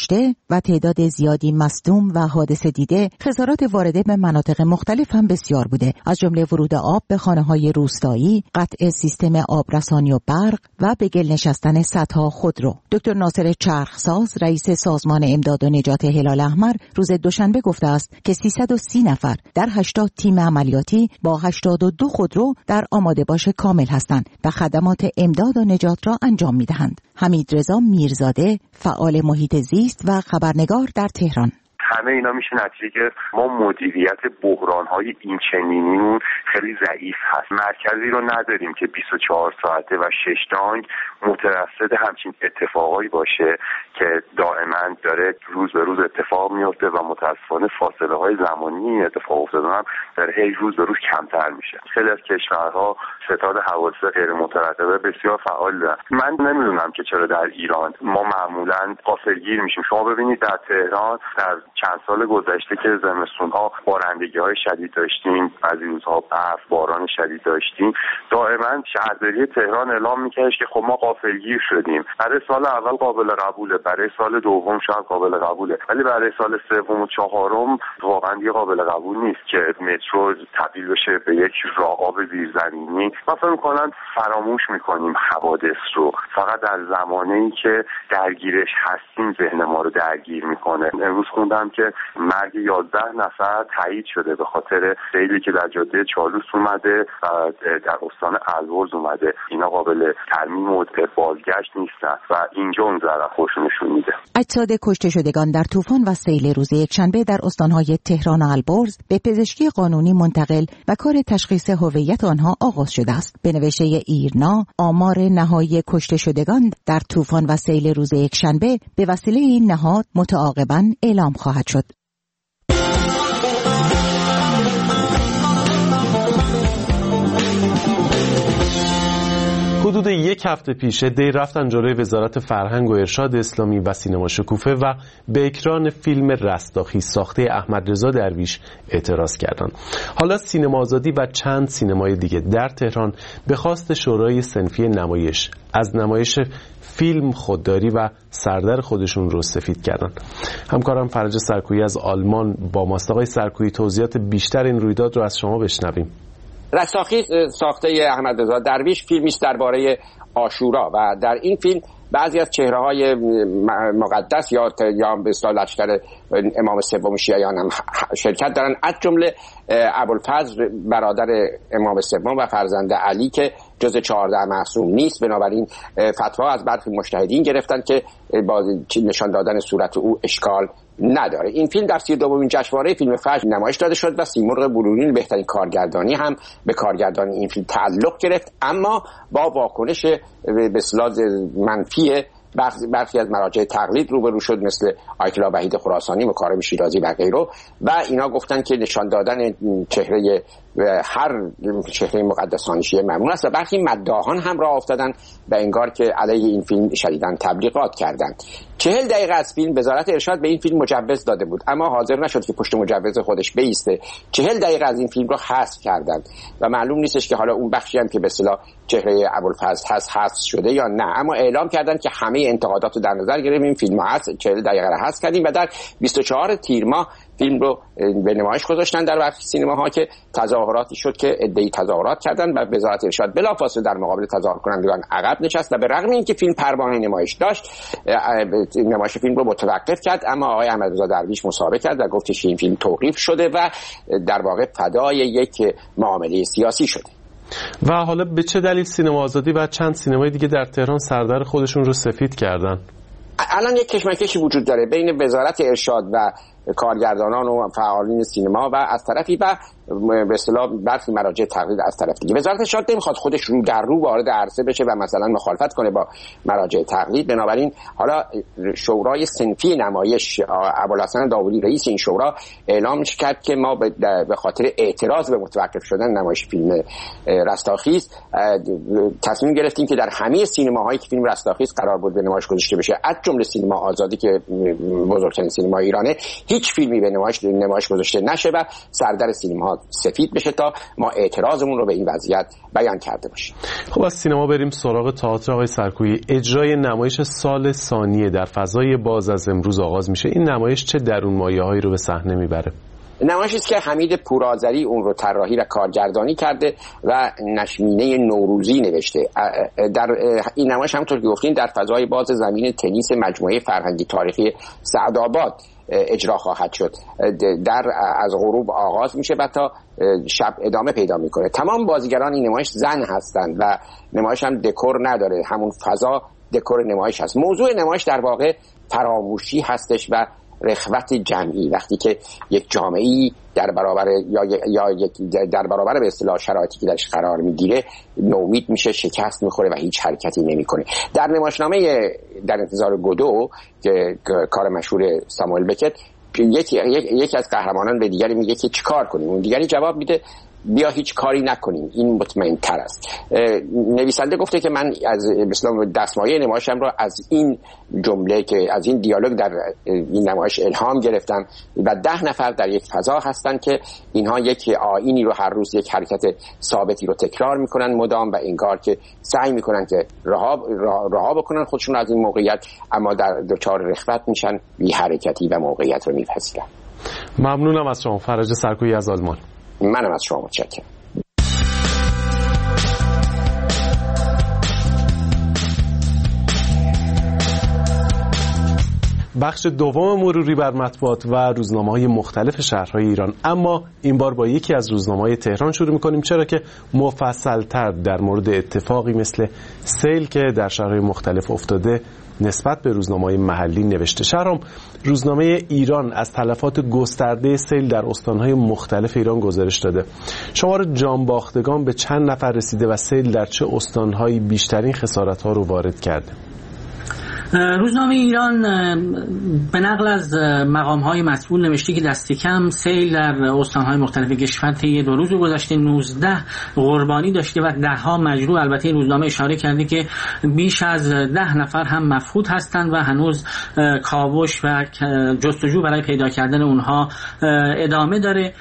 کشته و تعداد زیادی مصدوم و حادثه دیده، خسارات وارده به مناطق مختلف هم بسیار بوده، از جمله ورود آب به خانه‌های روستایی، قطع سیستم آبرسانی و برق و به گل نشستن صدها خودرو. دکتر ناصر چرخساز، رئیس سازمان امداد و نجات هلال احمر، روز دوشنبه گفته است که سیصد و سی نفر در هشتاد تیم عملیاتی با هشتاد و دو خودرو در آماده باش کامل هستند و خدمات امداد و نجات را انجام می‌دهند. حمید رضا میرزاده، فعال محیط زیست و خبرنگار در تهران: همه اینا میشه نتیجه که ما مدیریت بحران‌های این چنینیمون خیلی ضعیف هست. مرکزی رو نداریم که بیست و چهار ساعته و شش دانگ مترصد همچین اتفاقایی باشه که دائما داره روز به روز اتفاق میفته و متاسفانه فاصله های زمانی اتفاق افتادن هم داره هی روز به روز کمتر میشه. خیلی از کشورها ستاد حوادث غیر مترتبه بسیار فعال دارن. من نمیدونم که چرا در ایران ما معمولا غافلگیر میشیم. شما ببینید در تهران در چند سال گذشته که زمستون‌ها بارندگی‌های شدید داشتیم، بعضی روزها برف باران شدید داشتیم، دائما شهرداری تهران اعلام می‌کرد که خب ما غافلگیر شدیم. برای سال اول قابل قبوله، برای سال دوم شاید قابل قبوله، ولی برای سال سوم و چهارم واقعا دیگه قابل قبول نیست که مترو تبدیل بشه به یک راه آب زیرزمینی. من فکر می‌کنم فراموش می‌کنیم حوادث رو. فقط در زمانه‌ای که درگیرش هستیم ذهن ما رو درگیر می‌کنه. امروز خوندم که مرگ یازده نفر تایید شده به خاطر سیلی که در جاده چالوس اومده و در استان البرز اومده. اینا قابل ترمیم و بازگشت نیستن و اینجا اون ضرر خوش نشون میده. اجساد کشته شدگان در طوفان و سیل روز یکشنبه در استانهای تهران و البرز به پزشکی قانونی منتقل و کار تشخیص هویت آنها آغاز شده است. به نوشته ایرنا، آمار نهایی کشته شدگان در طوفان و سیل روز یکشنبه به وسیله این نهاد متعاقباً اعلام خواهد شد. حدود یک هفته پیش دی رفتن جلوی وزارت فرهنگ و ارشاد اسلامی و سینما شکوفه و به اکران فیلم رستاخیز ساخته احمد رضا درویش اعتراض کردند. حالا سینما آزادی و چند سینمای دیگه در تهران به خواست شورای صنفی نمایش از نمایش فیلم خودداری و سردر خودشون رو سفید کردن. همکارم فرج سرکویی از آلمان با ماست. آقای سرکویی، توضیحات بیشتر این رویداد رو از شما بشنویم. رستاخیز ساخته احمد رضا درویش فیلمی است درباره عاشورا و در این فیلم بعضی از چهره‌های مقدس یا یا به اصطلاح لشکر امام سوم شیعیان هم شرکت دارن، از جمله ابوالفضل برادر امام سوم و فرزند علی که جز چهارده معصوم نیست. بنابراین فتوا از برخی مجتهدین گرفتن که با نشان دادن صورت او اشکال نداره. این فیلم در سی و دومین جشنواره فیلم فجر نمایش داده شد و سیمرغ بلورین بهترین کارگردانی هم به کارگردانی این فیلم تعلق گرفت، اما با واکنش به اصطلاح منفی برخی از مراجع تقلید روبرو شد، مثل آیت الله وحید خراسانی و کارم شیرازی و غیره، و اینا گفتن که نشان دادن چهره هر چهره مقدسانی شیعه ممنوع است و برخی مداحان هم راه افتادن به انگار که علیه این فیلم شدیداً تبلیغات کردند. چهل دقیقه از فیلم وزارت ارشاد به این فیلم مجوز داده بود، اما حاضر نشد که پشت مجوز خودش بیسته. چهل دقیقه از این فیلم رو حذف کردند و معلوم نیستش که حالا اون بخشی هم که به اصطلاح چهره ابوالفضل هست حذف شده یا نه، اما اعلام کردند که همه انتقادات رو در نظر گرفتیم، این فیلم هست چهل دقیقه رو حذف کردیم و در بیست و چهارم تیر ماه فیلم رو به نمایش گذاشتن در برخی سینماها که تظاهراتی شد که عده‌ای تظاهرات کردن و وزارت ارشاد بلافاصله در مقابل تظاهر کنندگان عقب نشست و به رغم اینکه فیلم پروانه نمایش داشت نمایش فیلم رو متوقف کرد، اما آقای احمد رضا درویش مصاحبه کرد و گفت که این فیلم توقیف شده و در واقع فدای یک معامله سیاسی شده. و حالا به چه دلیل سینما آزادی و چند سینمای دیگه در تهران سردر خودشون رو سفید کردن؟ الان یک کشمکشی وجود داره بین وزارت ارشاد و کارگردانان و فعالین سینما و از طرفی و به اصطلاح برخی مراجع تقلید از طرف دیگه. وزارت ارشاد نمیخواد خودش رو در رو وارد عرصه بشه و مثلا مخالفت کنه با مراجع تقلید، بنابراین حالا شورای صنفی نمایش ابوالحسن داوودی رئیس این شورا اعلام کرد که ما به خاطر اعتراض به متوقف شدن نمایش فیلم رستاخیز تصمیم گرفتیم که در همه سینماهایی که فیلم رستاخیز قرار بود به نمایش گذاشته بشه، از جمله سینما آزادی که بزرگترین سینما ایرانه، هیچ فیلمی به نمایش نمایش گذاشته نشه و سردر سینما ما سفید بشه تا ما اعتراضمون رو به این وضعیت بیان کرده باشیم. خب از سینما بریم سراغ تئاتر. آقای سرکویی، اجرای نمایش سال ثانیه در فضای باز از امروز آغاز میشه. این نمایش چه درون مایه‌هایی رو به صحنه میبره؟ نمایشی است که حمید پورآذری اون رو طراحی و کارگردانی کرده و نشمینه نوروزی نوشته. در این نمایش همونطور که گفتین در فضای باز زمین تنیس مجموعه فرهنگی تاریخی سعدآباد اجرا خواهد شد. در از غروب آغاز میشه و تا شب ادامه پیدا میکنه. تمام بازیگران این نمایش زن هستند و نمایش هم دکور نداره، همون فضا دکور نمایش هست. موضوع نمایش در واقع فراموشی هستش و رخوت جمعی. وقتی که یک جامعه‌ای در برابر یا یا یک در برابر به اصطلاح شرایطی که درش قرار میگیره نومید میشه، شکست میخوره و هیچ حرکتی نمیکنه. در نمایشنامه در انتظار گودو که کار مشهور ساموئل بکت، یکی یکی از قهرمانان به دیگری میگه که چیکار کنیم، اون دیگری جواب میده بیا هیچ کاری نکنیم، این مطمئن تر است. نویسنده گفته که من از مثلا دستمایه نمایشم را از این جمله که از این دیالوگ در این نمایش الهام گرفتم و ده نفر در یک فضا هستند که اینها یک آیینی رو هر روز یک حرکت ثابتی رو تکرار میکنن مدام و انگار که سعی میکنن که رها رها بکنن خودشون از این موقعیت، اما در دچار رخوت میشن، بی حرکتی و موقعیت رو میپذیرن. ممنونم از شما فرج سرکویی از آلمان. منم از شما متشکرم. بخش دوم مروری بر مطبوعات و روزنامه‌های مختلف شهرهای ایران، اما این بار با یکی از روزنامه‌های تهران شروع می‌کنیم، چرا که مفصل‌تر در مورد اتفاقی مثل سیل که در شهرهای مختلف افتاده نسبت به روزنامه‌های محلی نوشته. شهرام، روزنامه ایران از تلفات گسترده سیل در استان‌های مختلف ایران گزارش داده. شمار جانباختگان به چند نفر رسیده و سیل در چه استان‌هایی بیشترین خسارت‌ها رو وارد کرده؟ روزنامه ایران به نقل از مقام‌های مسئول نوشته که دست کم سیل در استان‌های مختلف کشور طی دو روز گذشته نوزده قربانی داشته و ده ها مجروح. البته این روزنامه اشاره کرده که بیش از ده نفر هم مفقود هستند و هنوز کاوش و جستجو برای پیدا کردن اونها ادامه داره.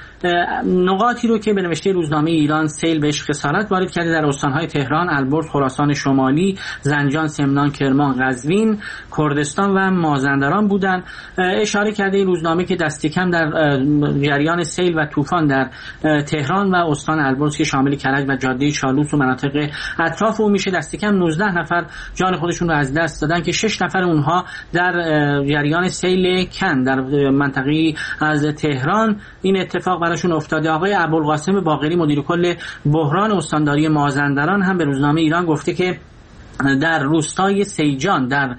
نقاطی رو که به نوشته روزنامه ایران سیل بهش خسارت وارد کرده در استان‌های تهران، البرز، خراسان شمالی، زنجان، سمنان، کرمان، قزوین، کردستان و مازندران بودن. اشاره کرده این روزنامه که دست کم در جریان سیل و طوفان در تهران و استان البرز که شامل کرج و جاده چالوس و مناطق اطراف اون میشه، دست کم نوزده نفر جان خودشون رو از دست دادن که شش نفر اونها در جریان سیل کن در منطقه از تهران این اتفاق براشون افتاده. آقای ابوالقاسم باقری مدیر کل بحران استانداری مازندران هم به روزنامه ایران گفته که در روستای سیجان در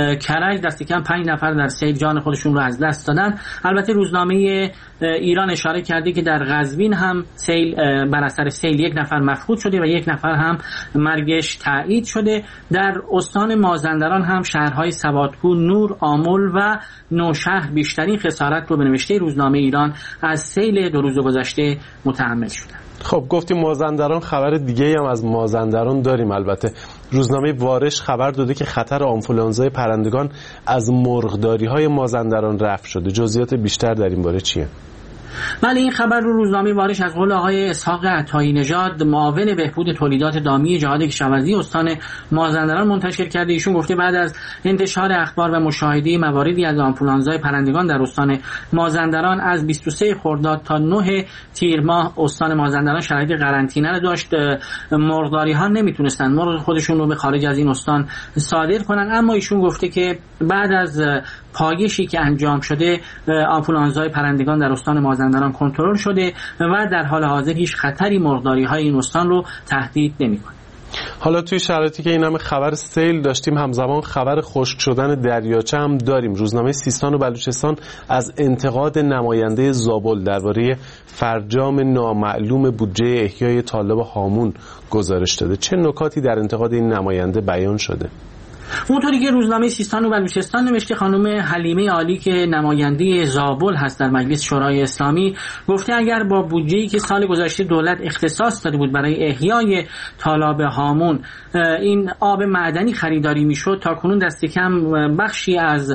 کرج دست کم پنج نفر در سیل جان خودشون رو از دست دادن. البته روزنامه ایران اشاره کرده که در قزوین هم سیل بر اثر سیل یک نفر مفقود شده و یک نفر هم مرگش تایید شده. در استان مازندران هم شهرهای سوادکوه، نور، آمل و نوشهر بیشترین خسارت رو به نوشته روزنامه ایران از سیل دو روز گذشته متحمل شدند. خب گفتیم مازندران، خبر دیگه هم از مازندران داریم. البته روزنامه وارش خبر داده که خطر آنفولانزای پرندگان از مرغداری‌های مازندران رفع شده. جزئیات بیشتر در این باره چیه؟ بله، این خبر رو روزنامه وارش از قول آقای اسحاق عطایی نژاد معاون بهبود تولیدات دامی جهاد کشاورزی استان مازندران منتشر کرده. ایشون گفته بعد از انتشار اخبار و مشاهده مواردی از آنفولانزای پرندگان در استان مازندران از بیست و سه خرداد تا نه تیر ماه استان مازندران شرایط قرنطینه رو داشت. مرغداری ها نمیتونستن مرغ خودشون رو به خارج از این استان صادر کنن، اما ایشون گفته که بعد از پایشی که انجام شده آنفولانزای پرندگان در استان مازندران کنترل شده و در حال حاضر هیچ خطری مرغداری های این استان رو تهدید نمی‌کنه. حالا توی شرایطی که این همه خبر سیل داشتیم، همزمان خبر خشک شدن دریاچه هم داریم. روزنامه سیستان و بلوچستان از انتقاد نماینده زابل درباره فرجام نامعلوم بودجه احیای طالب هامون گزارش داده. چه نکاتی در انتقاد این نماینده بیان شده؟ اونطوری که روزنامه سیستان و بلوچستان نوشته، خانم حلیمه عالی که نماینده زابل هست در مجلس شورای اسلامی گفته اگر با بودجه‌ای که سال گذشته دولت اختصاص داده بود برای احیای تالاب هامون این آب معدنی خریداری میشد، تا کنون دست کم بخشی از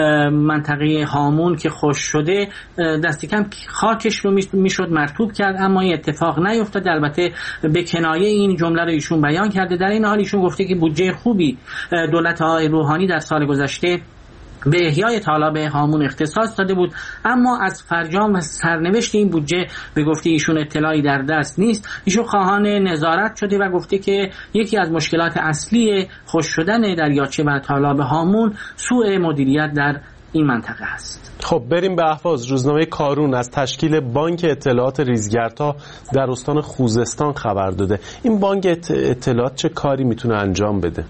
منطقه هامون که خشک شده دست کم خاکش رو میشد مرطوب کرد، اما این اتفاق نیفتاد. البته به کنایه این جمله رو ایشون بیان کرده. در این حال ایشون گفته که بودجه خوبی دولت آقای روحانی در سال گذشته به احیای تالاب هامون اختصاص داده بود، اما از فرجام و سرنوشت این بودجه به گفته ایشون اطلاعی در دست نیست. ایشون خواهان نظارت شده و گفته که یکی از مشکلات اصلی خشک شدن دریاچه و تالاب هامون سوء مدیریت در این منطقه است. خب بریم به اهواز. روزنامه کارون از تشکیل بانک اطلاعات ریزگردها در استان خوزستان خبر داده. این بانک اطلاعات چه کاری میتونه انجام بده؟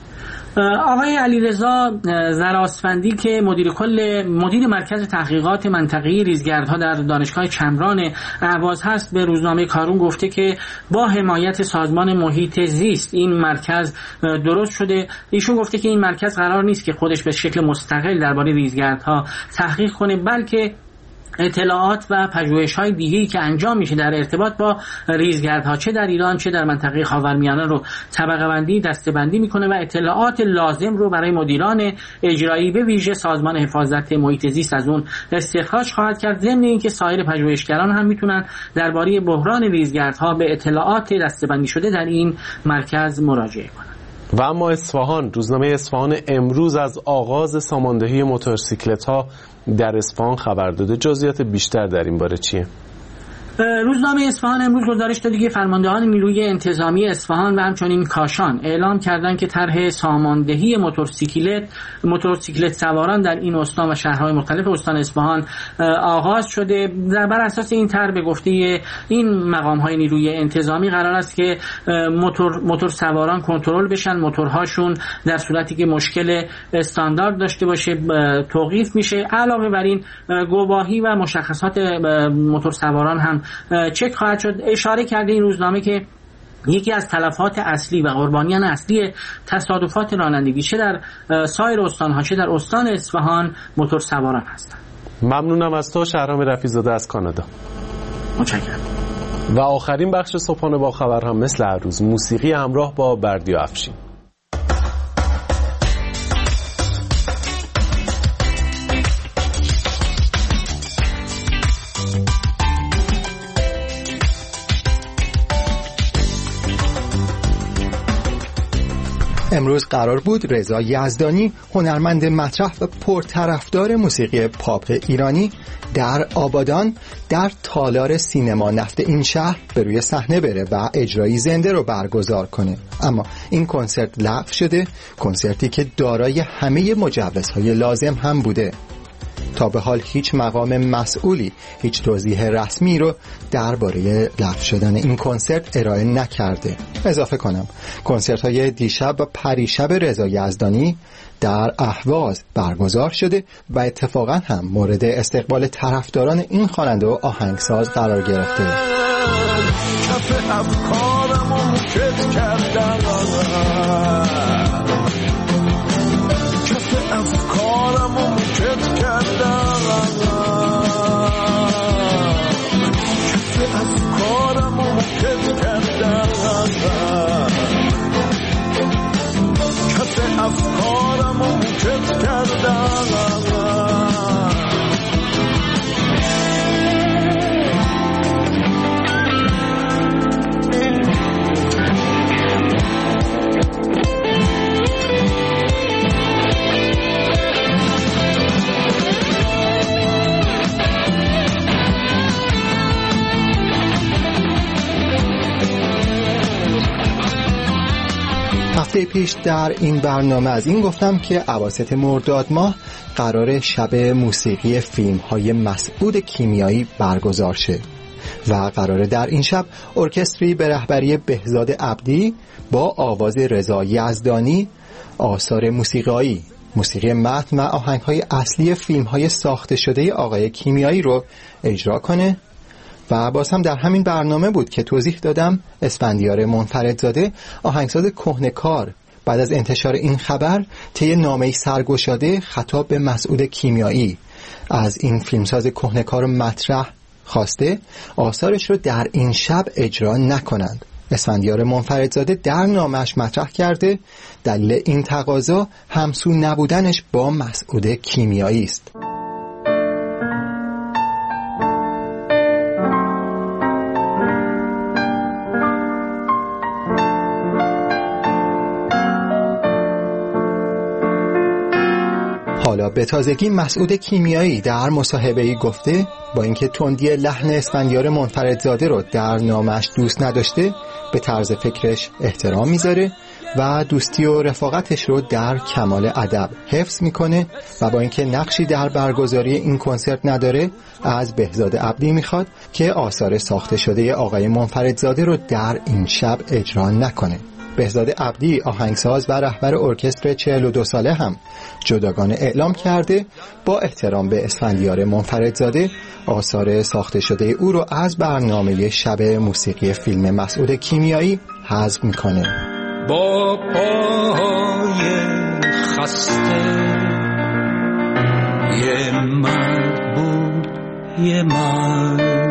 آقای علیرضا زراسفندی که مدیر کل مدیر مرکز تحقیقات منطقه‌ای ریزگردها در دانشگاه چمران اهواز هست به روزنامه کارون گفته که با حمایت سازمان محیط زیست این مرکز درست شده. ایشون گفته که این مرکز قرار نیست که خودش به شکل مستقل درباره ریزگردها تحقیق کنه، بلکه اطلاعات و پژوهش‌های دیگه‌ای که انجام میشه در ارتباط با ریزگردها چه در ایران چه در منطقه خاورمیانه رو طبقه بندی دسته‌بندی میکنه و اطلاعات لازم رو برای مدیران اجرایی به ویژه سازمان حفاظت محیط زیست از اون استخراج خواهد کرد. ضمن اینکه سایر پژوهشگران هم میتونن درباره بحران ریزگردها به اطلاعات دسته‌بندی شده در این مرکز مراجعه کنند. و اما اصفهان، روزنامه اصفهان امروز از آغاز ساماندهی موتورسیکلت‌ها در اصفهان خبر داده. جزئیات بیشتر در این باره چیه؟ روزنامه اصفهان امروز گزارش داده که فرماندهان نیروی انتظامی اصفهان و همچنین کاشان اعلام کردند که طرح ساماندهی موتورسیکلت موتورسیکلت سواران در این استان و شهرهای مختلف استان اصفهان آغاز شده. بر اساس این طرح به گفته این مقام‌های نیروی انتظامی قرار است که موتور موتور سواران کنترل بشن، موتورهاشون در صورتی که مشکل استاندارد داشته باشه توقیف میشه. علاوه بر این گواهی و مشخصات موتور سواران هم چک خواهد شد. اشاره کرده این روزنامه که یکی از تلفات اصلی و قربانیان اصلی تصادفات رانندگی چه در سایر استان‌ها چه در استان اصفهان موتور سواران هستند. ممنونم از تو شهرام رفیع‌زاده از کانادا. متشکرم. و آخرین بخش صبحانه با خبر هم مثل هر روز موسیقی همراه با بردیا افشین. امروز قرار بود رضا یزدانی، هنرمند مطرح و پرطرفدار موسیقی پاپ ایرانی، در آبادان در تالار سینما نفت این شهر به روی صحنه بره و اجرایی زنده رو برگزار کنه، اما این کنسرت لغو شده. کنسرتی که دارای همه مجوزهای لازم هم بوده. تا به حال هیچ مقام مسئولی هیچ توضیح رسمی رو درباره لغو شدن این کنسرت ارائه نکرده. اضافه کنم کنسرت های دیشب و پریشب رضا یزدانی در اهواز برگزار شده و اتفاقا هم مورد استقبال طرفداران این خواننده و آهنگساز قرار گرفته. کف افکارمو موکت کردن کف افکارمو موکت کردن کف افکارمو موکت کردن کف افکارمو موکت کردن هفته پیش در این برنامه از این گفتم که اواسط مرداد ماه قرار شب موسیقی فیلم های مسعود کیمیایی برگزار شه و قراره در این شب ارکستری به رهبری بهزاد عبدی با آواز رضا یزدانی آثار موسیقایی، موسیقی متن و آهنگ های اصلی فیلم های ساخته شده آقای کیمیایی رو اجرا کنه. و باز هم در همین برنامه بود که توضیح دادم اسفندیار منفردزاده آهنگساز کهنه‌کار بعد از انتشار این خبر طی نامه‌ای سرگشاده خطاب به مسئول کیمیایی از این فیلمساز کهنه‌کار مطرح خواسته آثارش رو در این شب اجرا نکنند. اسفندیار منفردزاده در نامش مطرح کرده دلیل این تقاضا همسو نبودنش با مسعود کیمیایی است. حالا به تازگی مسعود کیمیایی در مصاحبه‌ای گفته با اینکه تندی لحن اسفندیار منفردزاده رو در نامش دوست نداشته، به طرز فکرش احترام میذاره و دوستی و رفاقتش رو در کمال ادب حفظ میکنه و با اینکه نقشی در برگزاری این کنسرت نداره، از بهزاد عبدی میخواد که آثار ساخته شده آقای منفردزاده رو در این شب اجرا نکنه. بهزاد عبدی آهنگساز و رهبر ارکستر چهل و دو ساله هم جداگانه اعلام کرده با احترام به اسفندیار منفردزاده آثار ساخته شده او رو از برنامه شب موسیقی فیلم مسعود کیمیایی حذف میکنه. با پاهای خسته یه مرد بود، یه مرد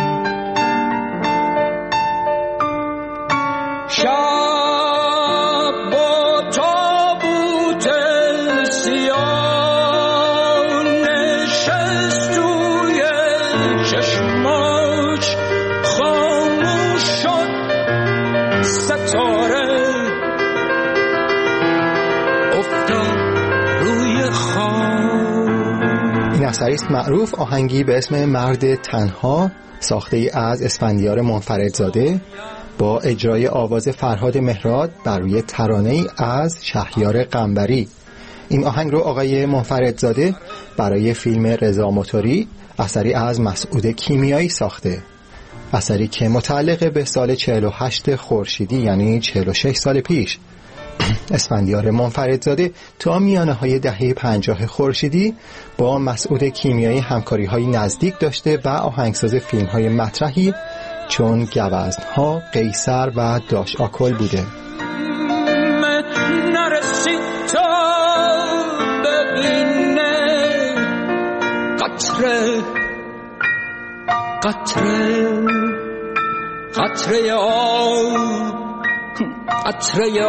اثری است معروف، آهنگی به اسم مرد تنها ساخته ای از اسفندیار منفردزاده با اجرای آواز فرهاد مهراد بر روی ترانه ای از شهریار قنبری. این آهنگ رو آقای منفردزاده برای فیلم رضا موتوری اثری از مسعود کیمیایی ساخته، اثری که متعلق به سال چهل و هشت خورشیدی یعنی چهل و شش سال پیش. اسفندیار منفردزاده تا میانه های دهه پنجاه خورشیدی با مسعود کیمیایی همکاری های نزدیک داشته و آهنگساز فیلم های مطرحی چون گوزن ها، قیصر و داش آکل بوده. نرسید تا ببینه قطره قطره قطره آب قطره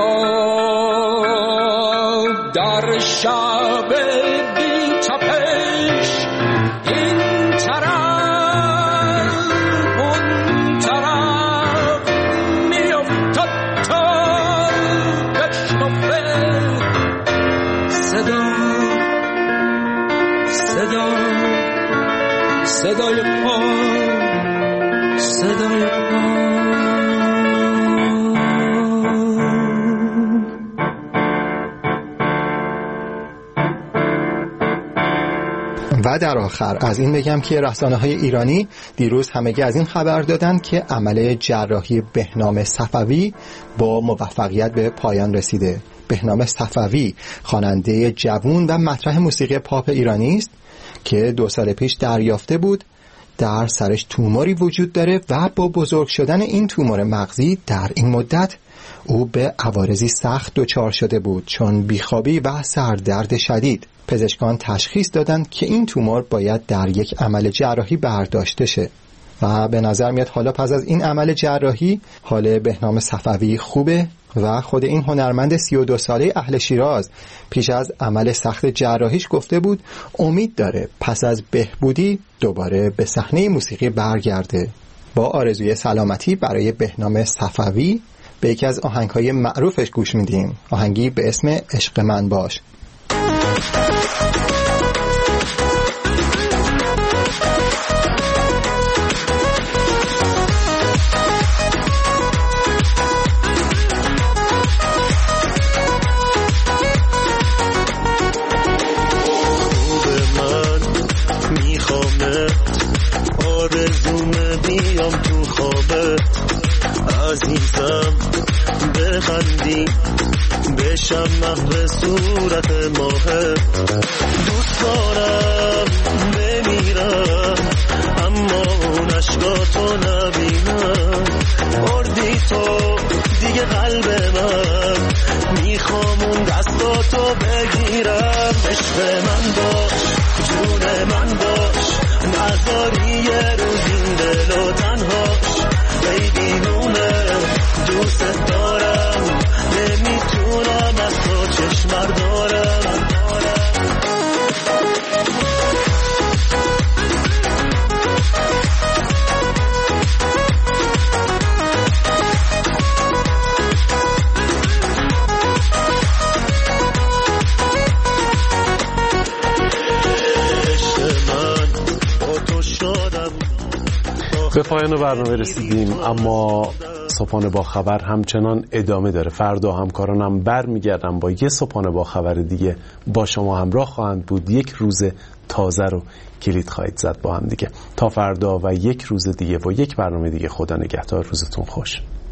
آب در شب بی تپش این طرف اون طرف می افتاد تا بشنفه صدا صدا صدای پا صدای پا و در آخر از این بگم که رسانه‌های ایرانی دیروز همگی از این خبر دادن که عمل جراحی بهنام صفوی با موفقیت به پایان رسیده. بهنام صفوی خواننده جوان و مطرح موسیقی پاپ ایرانی است که دو سال پیش دریافته بود در سرش توموری وجود داره و با بزرگ شدن این تومور مغزی در این مدت او به عوارضی سخت دچار شده بود، چون بیخوابی و سردرد شدید. پزشکان تشخیص دادند که این تومور باید در یک عمل جراحی برداشته شه و به نظر میاد حالا پس از این عمل جراحی حال بهنام صفوی خوبه و خود این هنرمند سی و دو ساله اهل شیراز پیش از عمل سخت جراحیش گفته بود امید داره پس از بهبودی دوباره به صحنه موسیقی برگرده. با آرزوی سلامتی برای بهنام صفوی به یکی از آهنگ‌های معروفش گوش میدیم، آهنگی به اسم عشق من باش. عزیزم بخندی بشم محو صورت ماه، دوست دارم بمیرم اما اون عشقاتو نبینم، بردی تو دیگه قلب من میخواد یه روز این دل و تنهاش ای دیوونه دوست دارم نمیتونم از تو چشم دارم به پایان برنامه رسیدیم، اما صبحانه با خبر همچنان ادامه داره. فردا همکارانم بر میگردم با یه صبحانه با خبر دیگه با شما همراه خواهند بود. یک روز تازه رو کلید خواهید زد با هم دیگه. تا فردا و یک روز دیگه و یک برنامه دیگه، خدا نگهدار، روزتون خوش.